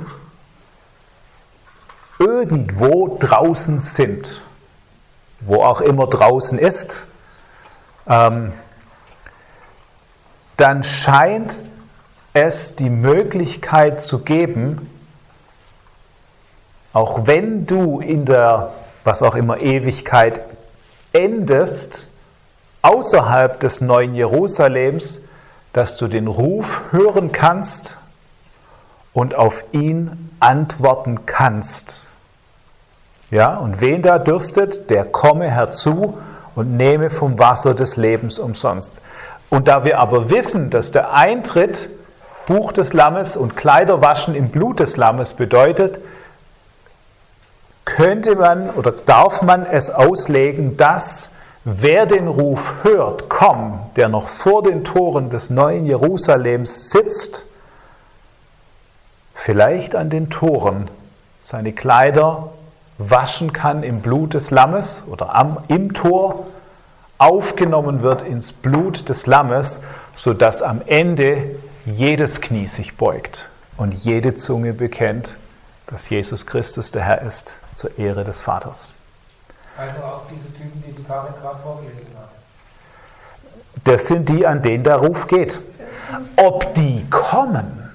irgendwo draußen sind, wo auch immer draußen ist, ähm, dann scheint es die Möglichkeit zu geben, auch wenn du in der, was auch immer, Ewigkeit endest, außerhalb des neuen Jerusalems, dass du den Ruf hören kannst und auf ihn antworten kannst. Ja, und wen da dürstet, der komme herzu und nehme vom Wasser des Lebens umsonst. Und da wir aber wissen, dass der Eintritt Buch des Lammes und Kleiderwaschen im Blut des Lammes bedeutet, könnte man oder darf man es auslegen, dass wer den Ruf hört, komm, der noch vor den Toren des neuen Jerusalems sitzt, vielleicht an den Toren seine Kleider waschen kann im Blut des Lammes oder am, im Tor aufgenommen wird ins Blut des Lammes, sodass am Ende jedes Knie sich beugt und jede Zunge bekennt, dass Jesus Christus der Herr ist, zur Ehre des Vaters. Also auch diese Typen, die die Karin gerade vorgelesen hat. Das sind die, an denen der Ruf geht. Ob die kommen,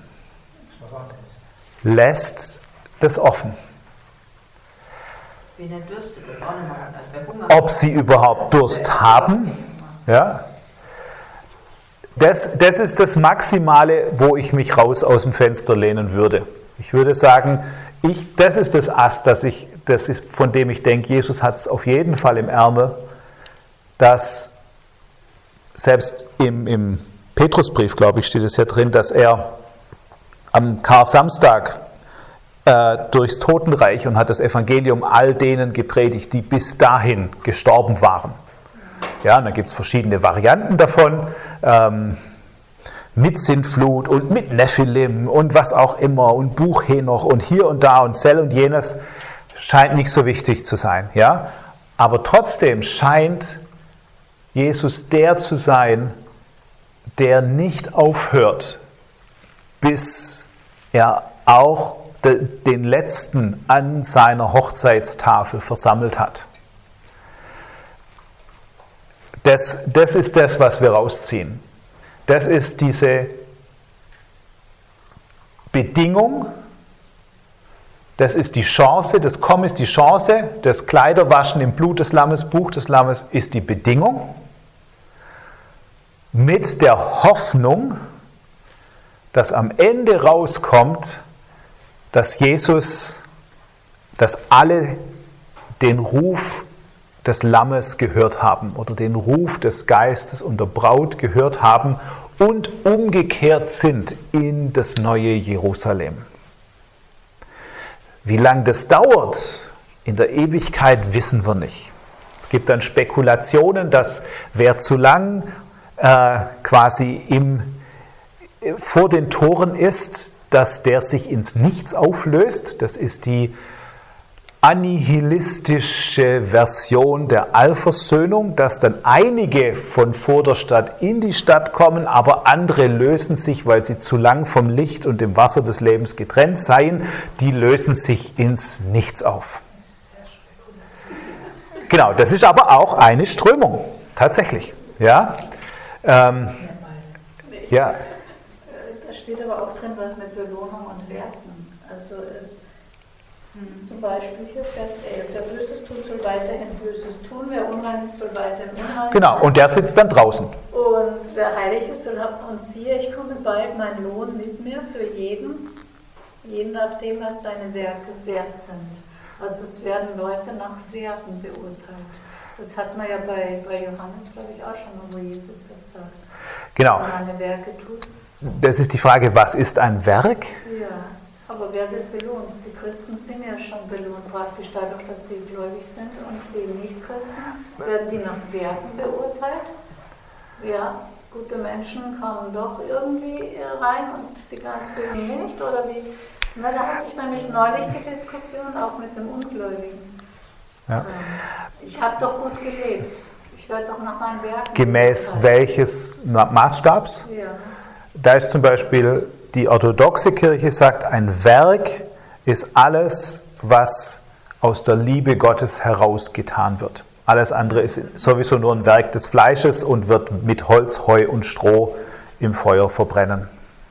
lässt das offen. Wen er dürstet, ist auch nicht mal anders. Wer Hunger Ob sie überhaupt Durst haben, ja, das, das ist das Maximale, wo ich mich raus aus dem Fenster lehnen würde. Ich würde sagen, ich, das ist das Ast, das ich, das ist, von dem ich denke, Jesus hat es auf jeden Fall im Ärmel, dass selbst im, im Petrusbrief, glaube ich, steht es ja drin, dass er am Karsamstag äh, durchs Totenreich und hat das Evangelium all denen gepredigt, die bis dahin gestorben waren. Ja, und da gibt es verschiedene Varianten davon, ähm, mit Sintflut und mit Nephilim und was auch immer und Buch Henoch und hier und da und Sel und jenes, scheint nicht so wichtig zu sein. Ja? Aber trotzdem scheint Jesus der zu sein, der nicht aufhört, bis er auch de, den Letzten an seiner Hochzeitstafel versammelt hat. Das, das ist das, was wir rausziehen. Das ist diese Bedingung, das ist die Chance, das Kommen ist die Chance, das Kleiderwaschen im Blut des Lammes, Buch des Lammes ist die Bedingung, mit der Hoffnung, dass am Ende rauskommt, dass Jesus, dass alle den Ruf des Lammes gehört haben oder den Ruf des Geistes und der Braut gehört haben und umgekehrt sind in das neue Jerusalem. Wie lange das dauert, in der Ewigkeit wissen wir nicht. Es gibt dann Spekulationen, dass wer zu lang äh, quasi im, vor den Toren ist, dass der sich ins Nichts auflöst. Das ist die annihilistische Version der Allversöhnung, dass dann einige von vor der Stadt in die Stadt kommen, aber andere lösen sich, weil sie zu lang vom Licht und dem Wasser des Lebens getrennt seien, die lösen sich ins Nichts auf. Genau, das ist aber auch eine Strömung, tatsächlich. Ja, ähm, ja. Da steht aber auch drin was mit Belohnung und Werten. Also es Zum Beispiel hier Vers elf, wer Böses tut, soll weiterhin Böses tun, wer unrein ist, soll weiterhin unrein sein. Genau, und der sitzt dann draußen. Und wer heilig ist, soll haben, und siehe, ich komme bald, mein Lohn mit mir für jeden, jeden nach dem, was seine Werke wert sind. Also es werden Leute nach Werten beurteilt. Das hat man ja bei, bei Johannes, glaube ich, auch schon mal, wo Jesus das sagt. Genau. Wenn man seine Werke tut. Das ist die Frage, was ist ein Werk? Ja. Aber wer wird belohnt? Die Christen sind ja schon belohnt, praktisch dadurch, dass sie gläubig sind, und die Nichtchristen, werden die nach Werten beurteilt? Ja, gute Menschen kommen doch irgendwie rein und die ganz Bösen nicht, oder wie? Na, da hatte ich nämlich neulich die Diskussion auch mit dem Ungläubigen. Ja. Ich habe doch gut gelebt. Ich werde doch nach meinen Werken Gemäß beurteilt. welches Maßstabs? Ja. Da ist zum Beispiel die orthodoxe Kirche sagt, ein Werk ist alles, was aus der Liebe Gottes heraus getan wird. Alles andere ist sowieso nur ein Werk des Fleisches und wird mit Holz, Heu und Stroh im Feuer verbrennen.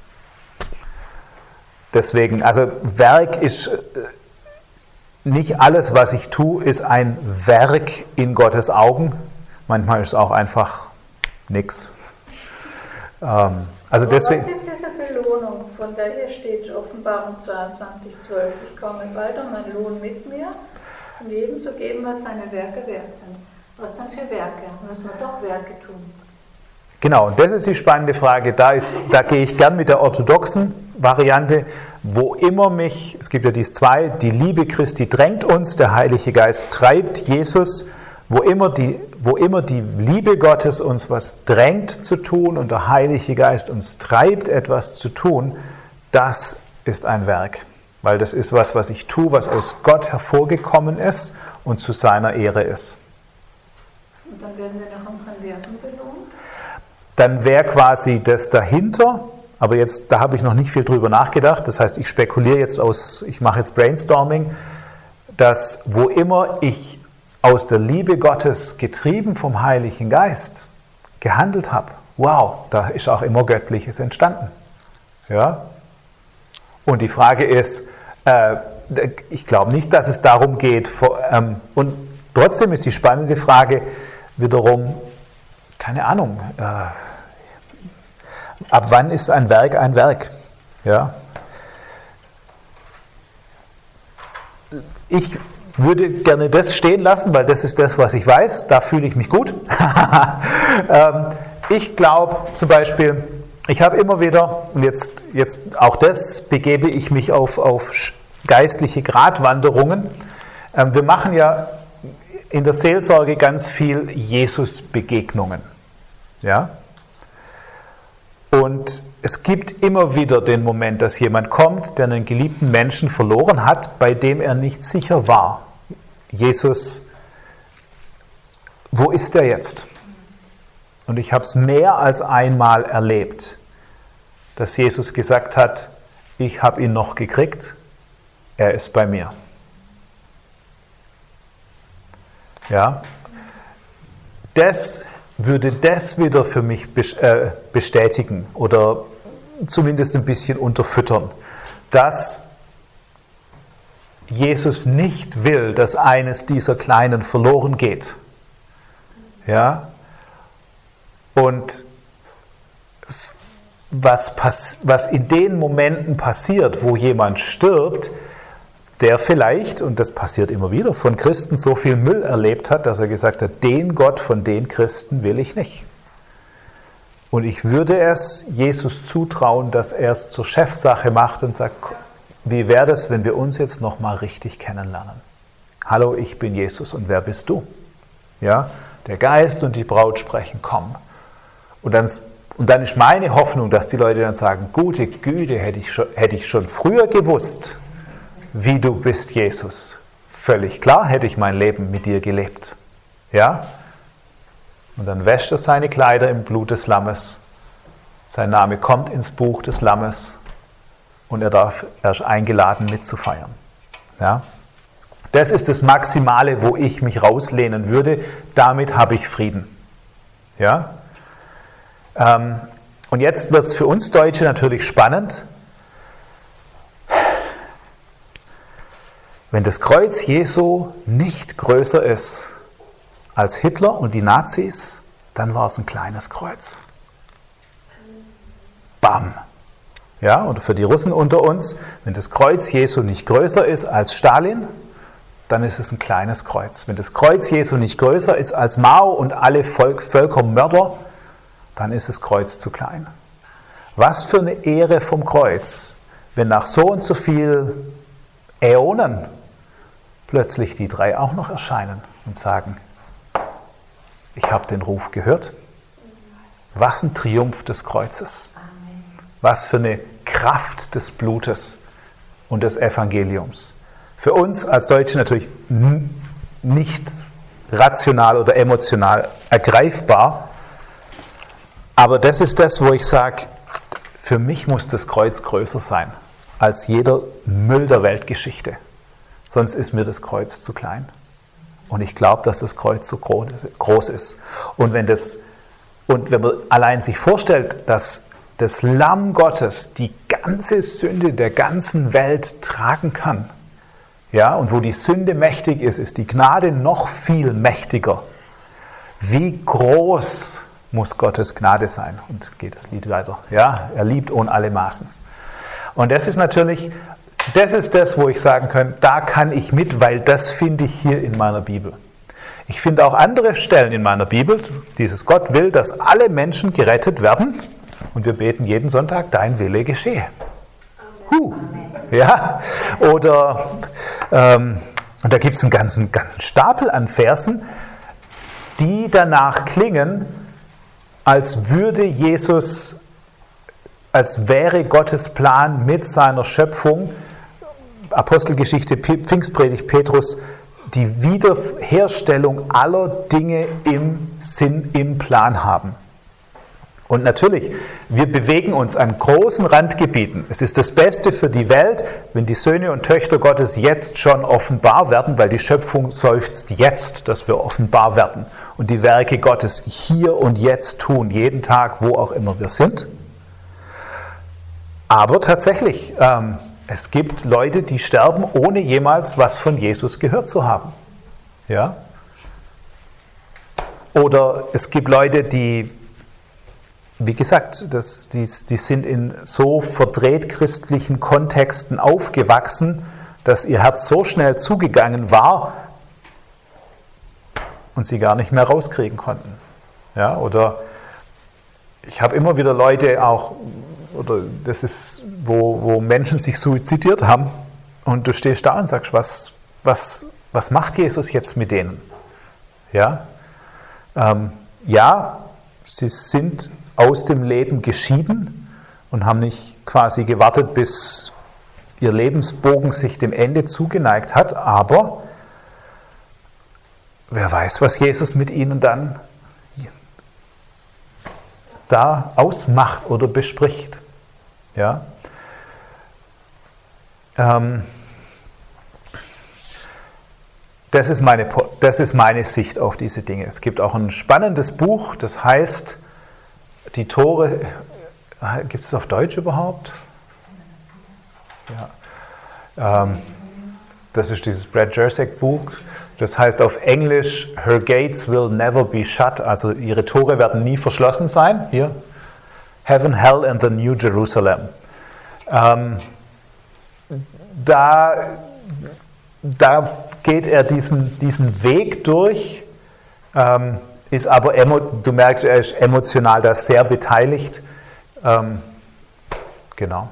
Deswegen, also Werk ist nicht alles, was ich tue, ist ein Werk in Gottes Augen. Manchmal ist es auch einfach nichts. Ähm, also deswegen. Was ist diese Belohnung, von der hier steht, Offenbarung zweiundzwanzig, zwölf? Ich komme bald und mein Lohn mit mir, um jedem zu geben, was seine Werke wert sind. Was dann für Werke? Müssen wir doch Werke tun? Genau, und das ist die spannende Frage. Da, ist, da gehe ich gern mit der orthodoxen Variante, wo immer mich, es gibt ja dies zwei, die Liebe Christi drängt uns, der Heilige Geist treibt Jesus, wo immer die, wo immer die Liebe Gottes uns was drängt zu tun und der Heilige Geist uns treibt, etwas zu tun, das ist ein Werk. Weil das ist was, was ich tue, was aus Gott hervorgekommen ist und zu seiner Ehre ist. Und dann werden wir nach unseren Werken belohnt? Dann wäre quasi das dahinter, aber jetzt, da habe ich noch nicht viel drüber nachgedacht, das heißt, ich spekuliere jetzt aus, ich mache jetzt Brainstorming, dass wo immer ich aus der Liebe Gottes, getrieben vom Heiligen Geist, gehandelt habe, wow, da ist auch immer Göttliches entstanden. Ja? Und die Frage ist, äh, ich glaube nicht, dass es darum geht, vor, ähm, und trotzdem ist die spannende Frage wiederum, keine Ahnung, äh, ab wann ist ein Werk ein Werk? Ja? Ich würde gerne das stehen lassen, weil das ist das, was ich weiß, da fühle ich mich gut. ähm, ich glaube zum Beispiel, ich habe immer wieder, und jetzt, jetzt auch das, begebe ich mich auf, auf geistliche Gratwanderungen. Ähm, wir machen ja in der Seelsorge ganz viel Jesus-Begegnungen. Ja? Und es gibt immer wieder den Moment, dass jemand kommt, der einen geliebten Menschen verloren hat, bei dem er nicht sicher war. Jesus, wo ist er jetzt? Und ich habe es mehr als einmal erlebt, dass Jesus gesagt hat, ich habe ihn noch gekriegt, er ist bei mir. Ja? Das würde das wieder für mich bestätigen oder zumindest ein bisschen unterfüttern, dass Jesus nicht will, dass eines dieser Kleinen verloren geht. Ja? Und was, pass- was in den Momenten passiert, wo jemand stirbt, der vielleicht, und das passiert immer wieder, von Christen so viel Müll erlebt hat, dass er gesagt hat, den Gott von den Christen will ich nicht. Und ich würde es Jesus zutrauen, dass er es zur Chefsache macht und sagt, wie wäre das, wenn wir uns jetzt nochmal richtig kennenlernen? Hallo, ich bin Jesus und wer bist du? Ja, der Geist und die Braut sprechen, komm. Und dann, und dann ist meine Hoffnung, dass die Leute dann sagen, gute Güte, hätte ich schon, hätte ich schon früher gewusst, wie du bist, Jesus. Völlig klar, hätte ich mein Leben mit dir gelebt. Ja? Und dann wäscht er seine Kleider im Blut des Lammes. Sein Name kommt ins Buch des Lammes und er darf, er ist eingeladen mitzufeiern. Ja? Das ist das Maximale, wo ich mich rauslehnen würde. Damit habe ich Frieden. Ja? Ähm, und jetzt wird es für uns Deutsche natürlich spannend. Wenn das Kreuz Jesu nicht größer ist als Hitler und die Nazis, dann war es ein kleines Kreuz. Bam! Ja, und für die Russen unter uns, wenn das Kreuz Jesu nicht größer ist als Stalin, dann ist es ein kleines Kreuz. Wenn das Kreuz Jesu nicht größer ist als Mao und alle Volk, Völkermörder, dann ist das Kreuz zu klein. Was für eine Ehre vom Kreuz, wenn nach so und so viel Äonen plötzlich die drei auch noch erscheinen und sagen, ich habe den Ruf gehört. Was ein Triumph des Kreuzes. Was für eine Kraft des Blutes und des Evangeliums. Für uns als Deutsche natürlich nicht rational oder emotional ergreifbar, aber das ist das, wo ich sage, für mich muss das Kreuz größer sein als jeder Müll der Weltgeschichte. Sonst ist mir das Kreuz zu klein. Und ich glaube, dass das Kreuz so groß ist. Und wenn, das, und wenn man allein sich vorstellt, dass das Lamm Gottes die ganze Sünde der ganzen Welt tragen kann, ja, und wo die Sünde mächtig ist, ist die Gnade noch viel mächtiger. Wie groß muss Gottes Gnade sein? Und geht das Lied weiter. Ja, er liebt ohne alle Maßen. Und das ist natürlich, das ist das, wo ich sagen kann, da kann ich mit, weil das finde ich hier in meiner Bibel. Ich finde auch andere Stellen in meiner Bibel, dieses Gott will, dass alle Menschen gerettet werden und wir beten jeden Sonntag, dein Wille geschehe. Huh. Ja, oder ähm, und da gibt es einen ganzen, ganzen Stapel an Versen, die danach klingen, als würde Jesus, als wäre Gottes Plan mit seiner Schöpfung, Apostelgeschichte, Pfingstpredigt Petrus, die Wiederherstellung aller Dinge im Sinn, im Plan haben. Und natürlich, wir bewegen uns an großen Randgebieten. Es ist das Beste für die Welt, wenn die Söhne und Töchter Gottes jetzt schon offenbar werden, weil die Schöpfung seufzt jetzt, dass wir offenbar werden und die Werke Gottes hier und jetzt tun, jeden Tag, wo auch immer wir sind. Aber tatsächlich, ähm, es gibt Leute, die sterben, ohne jemals was von Jesus gehört zu haben. Ja? Oder es gibt Leute, die, wie gesagt, das, die, die sind in so verdreht christlichen Kontexten aufgewachsen, dass ihr Herz so schnell zugegangen war und sie gar nicht mehr rauskriegen konnten. Ja? Oder ich habe immer wieder Leute auch, oder das ist, wo, wo Menschen sich suizidiert haben und du stehst da und sagst, was, was, was macht Jesus jetzt mit denen? Ja, ähm, ja, sie sind aus dem Leben geschieden und haben nicht quasi gewartet, bis ihr Lebensbogen sich dem Ende zugeneigt hat, aber wer weiß, was Jesus mit ihnen dann da ausmacht oder bespricht. Ja? Ähm, das ist meine, das ist meine Sicht auf diese Dinge. Es gibt auch ein spannendes Buch, das heißt Die Tore, gibt es auf Deutsch überhaupt? Ja. Ähm, das ist dieses Brad Jersek Buch. Das heißt auf Englisch, Her gates will never be shut, also ihre Tore werden nie verschlossen sein. Hier, Heaven, Hell and the New Jerusalem. Ähm, da, da geht er diesen, diesen Weg durch, ähm, ist aber, emo, du merkst, er ist emotional da sehr beteiligt. Ähm, genau.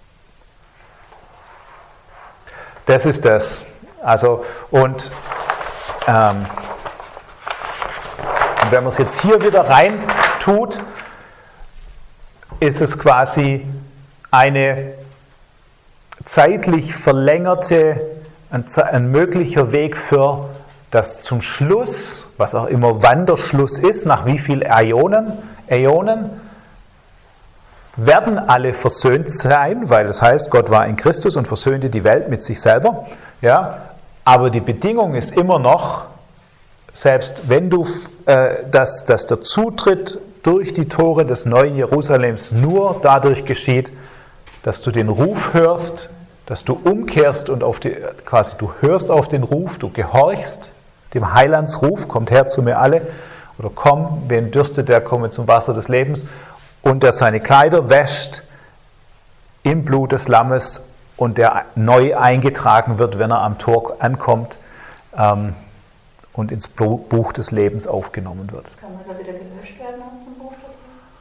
Das ist das. Also, und ähm, wenn man es jetzt hier wieder rein tut, ist es quasi eine zeitlich verlängerte, ein, ein möglicher Weg für das zum Schluss, was auch immer Wanderschluss ist, nach wie vielen Äonen, Äonen, werden alle versöhnt sein, weil es heißt, Gott war in Christus und versöhnte die Welt mit sich selber. Ja, aber die Bedingung ist immer noch, selbst wenn du, äh, dass, dass der Zutritt durch die Tore des neuen Jerusalems nur dadurch geschieht, dass du den Ruf hörst, dass du umkehrst und auf die, quasi du hörst auf den Ruf, du gehorchst dem Heilandsruf, kommt her zu mir alle, oder komm, wen dürstet, der komme zum Wasser des Lebens, und der seine Kleider wäscht im Blut des Lammes und der neu eingetragen wird, wenn er am Tor ankommt ähm, und ins Buch des Lebens aufgenommen wird. Kann man da wieder gelöscht werden aus dem Buch des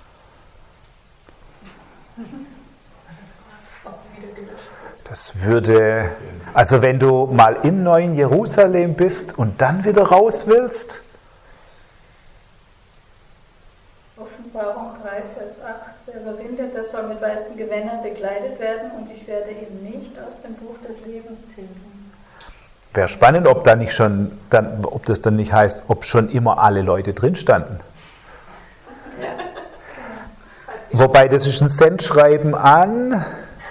Lebens? Das würde, also wenn du mal im neuen Jerusalem bist und dann wieder raus willst. Offenbarung drei, Vers acht. Wer überwindet, der soll mit weißen Gewändern bekleidet werden und ich werde ihn nicht aus dem Buch des Lebens tilgen. Wäre spannend, ob da nicht schon, dann, ob das dann nicht heißt, ob schon immer alle Leute drin standen. Ja. Wobei, das ist ein Sendschreiben an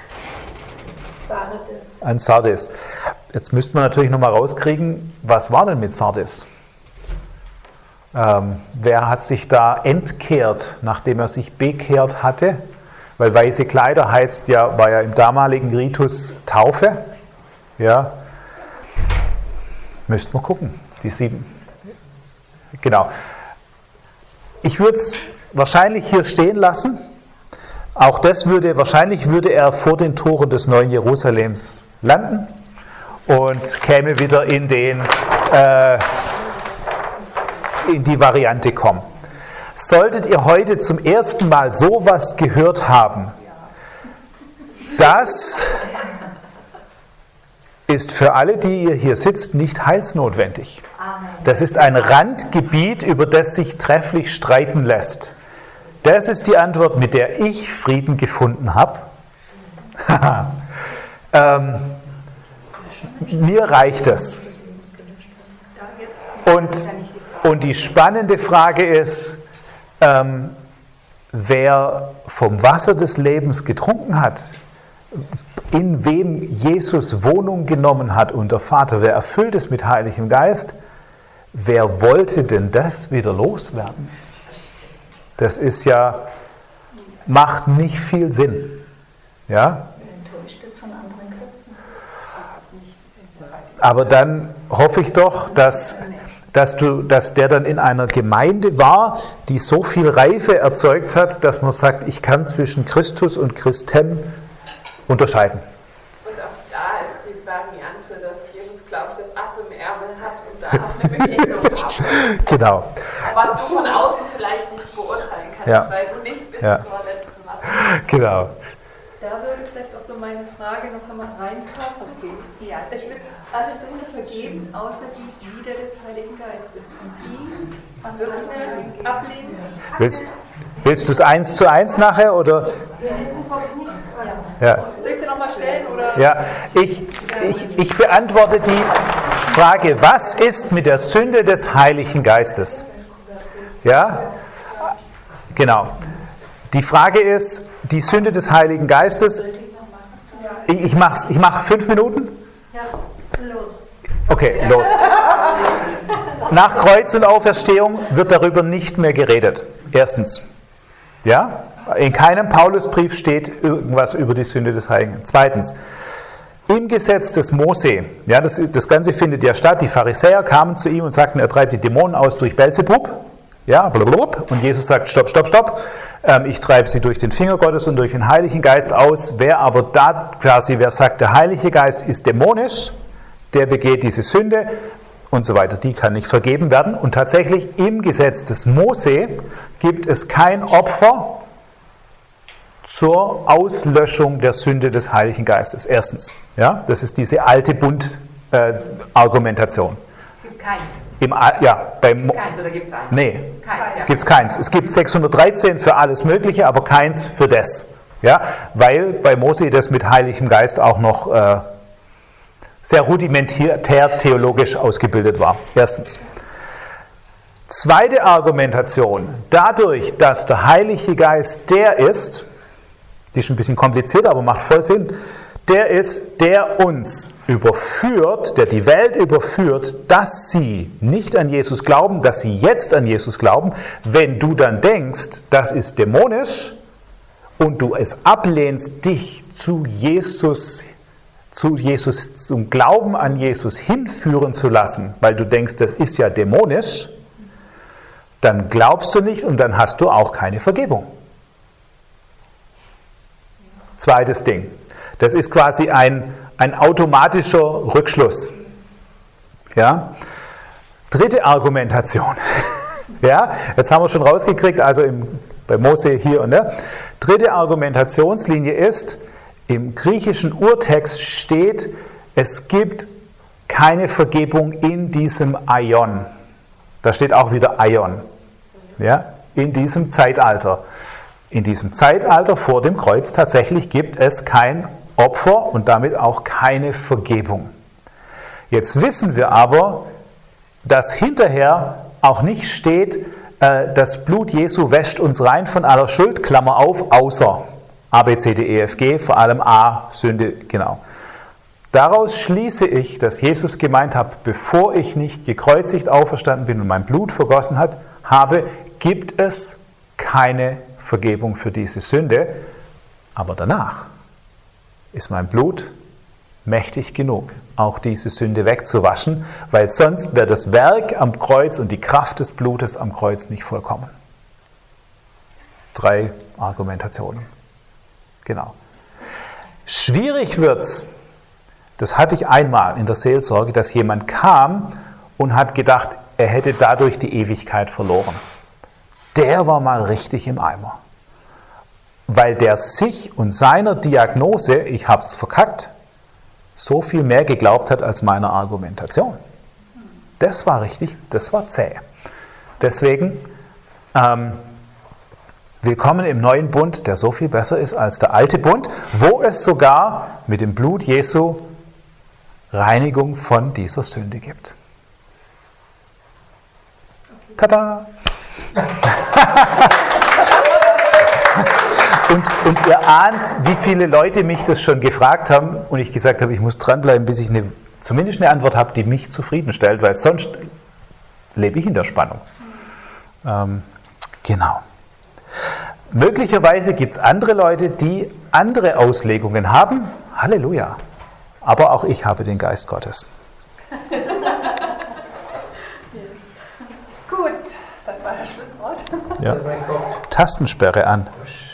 Sardes. An Sardes. Jetzt müsste man natürlich nochmal rauskriegen, was war denn mit Sardes? Ähm, wer hat sich da entkehrt, nachdem er sich bekehrt hatte? Weil weiße Kleider heißt ja, war ja im damaligen Ritus Taufe. Ja. Müsste man gucken. Die sieben. Genau. Ich würde es wahrscheinlich hier stehen lassen. Auch das würde, wahrscheinlich würde er vor den Toren des neuen Jerusalems landen und käme wieder in den äh, in die Variante kommen. Solltet ihr heute zum ersten Mal sowas gehört haben, das ist für alle, die ihr hier sitzt, nicht heilsnotwendig. Das ist ein Randgebiet, über das sich trefflich streiten lässt. Das ist die Antwort, mit der ich Frieden gefunden habe. ähm, mir reicht es. Und, und die spannende Frage ist, ähm, wer vom Wasser des Lebens getrunken hat, in wem Jesus Wohnung genommen hat und der Vater, wer erfüllt ist mit Heiligem Geist, wer wollte denn das wieder loswerden? Das ist ja, macht nicht viel Sinn. Ja? Enttäuscht ist von anderen Christen. Aber dann hoffe ich doch, dass, dass, du, dass der dann in einer Gemeinde war, die so viel Reife erzeugt hat, dass man sagt, ich kann zwischen Christus und Christen unterscheiden. Und auch da ist die Variante, dass Jesus, glaube ich, das Ass im Ärmel hat und da auch eine Begegnung hat. Genau. Was du von außen vielleicht nicht beurteilen kannst, Ja. weil du nicht bis Ja. zur letzten Wasser. Genau. Da würde vielleicht auch so meine Frage noch einmal reinpassen. Ja, es ist alles ohne vergeben, außer die Glieder des Heiligen Geistes. Und die wirklich ablehnen. Willst, willst du es eins zu eins nachher? Oder? Ja. Soll ich sie nochmal stellen? Oder? Ja, ich, ich, ich beantworte die Frage, was ist mit der Sünde des Heiligen Geistes? Ja, genau. Die Frage ist, die Sünde des Heiligen Geistes, ich, ich mache ich mach fünf Minuten? Ja, los. Okay, los. Nach Kreuz und Auferstehung wird darüber nicht mehr geredet. Erstens. Ja? In keinem Paulusbrief steht irgendwas über die Sünde des Heiligen. Zweitens. Im Gesetz des Mose, ja, das, das Ganze findet ja statt, die Pharisäer kamen zu ihm und sagten, er treibt die Dämonen aus durch Belzebub. Ja, blablabla. Und Jesus sagt, stopp, stopp, stopp, ähm, ich treibe sie durch den Finger Gottes und durch den Heiligen Geist aus. Wer aber da quasi, wer sagt, der Heilige Geist ist dämonisch, der begeht diese Sünde und so weiter, die kann nicht vergeben werden. Und tatsächlich im Gesetz des Mose gibt es kein Opfer zur Auslöschung der Sünde des Heiligen Geistes. Erstens, ja, das ist diese alte Bund-Argumentation. Es gibt keins. Im, ja, beim, Keins oder gibt es eins? nee, Keins, ja. gibt es keins. Es gibt sechshundertdreizehn für alles Mögliche, aber keins für das. Ja, weil bei Mose das mit Heiligem Geist auch noch äh, sehr rudimentär theologisch ausgebildet war. Erstens. Zweite Argumentation. Dadurch, dass der Heilige Geist der ist, die ist ein bisschen kompliziert, aber macht voll Sinn, der ist, der uns überführt, der die Welt überführt, dass sie nicht an Jesus glauben, dass sie jetzt an Jesus glauben. Wenn du dann denkst, das ist dämonisch und du es ablehnst, dich zu Jesus, zu Jesus, zum Glauben an Jesus hinführen zu lassen, weil du denkst, das ist ja dämonisch, dann glaubst du nicht und dann hast du auch keine Vergebung. Zweites Ding. Das ist quasi ein, ein automatischer Rückschluss. Ja? Dritte Argumentation. Ja? Jetzt haben wir schon rausgekriegt, also im, bei Mose hier und da. Dritte Argumentationslinie ist, im griechischen Urtext steht, es gibt keine Vergebung in diesem Aion. Da steht auch wieder Aion. Ja? In diesem Zeitalter. In diesem Zeitalter vor dem Kreuz tatsächlich gibt es kein Opfer und damit auch keine Vergebung. Jetzt wissen wir aber, dass hinterher auch nicht steht, äh, das Blut Jesu wäscht uns rein von aller Schuld, Klammer auf, außer A, B, C, D, E, F, G, vor allem A, Sünde, genau. Daraus schließe ich, dass Jesus gemeint hat, bevor ich nicht gekreuzigt auferstanden bin und mein Blut vergossen hat, habe, gibt es keine Vergebung für diese Sünde, aber danach ist mein Blut mächtig genug, auch diese Sünde wegzuwaschen, weil sonst wäre das Werk am Kreuz und die Kraft des Blutes am Kreuz nicht vollkommen. Drei Argumentationen. Genau. Schwierig wird's, das hatte ich einmal in der Seelsorge, dass jemand kam und hat gedacht, er hätte dadurch die Ewigkeit verloren. Der war mal richtig im Eimer. Weil der sich und seiner Diagnose, ich habe es verkackt, so viel mehr geglaubt hat als meiner Argumentation. Das war richtig, das war zäh. Deswegen, ähm, willkommen im neuen Bund, der so viel besser ist als der alte Bund, wo es sogar mit dem Blut Jesu Reinigung von dieser Sünde gibt. Tada! Und, und ihr ahnt, wie viele Leute mich das schon gefragt haben und ich gesagt habe, ich muss dranbleiben, bis ich eine, zumindest eine Antwort habe, die mich zufriedenstellt, weil sonst lebe ich in der Spannung. Ähm, genau. Möglicherweise gibt es andere Leute, die andere Auslegungen haben. Halleluja. Aber auch ich habe den Geist Gottes. Yes. Gut, das war das Schlusswort. Ja. Tastensperre an.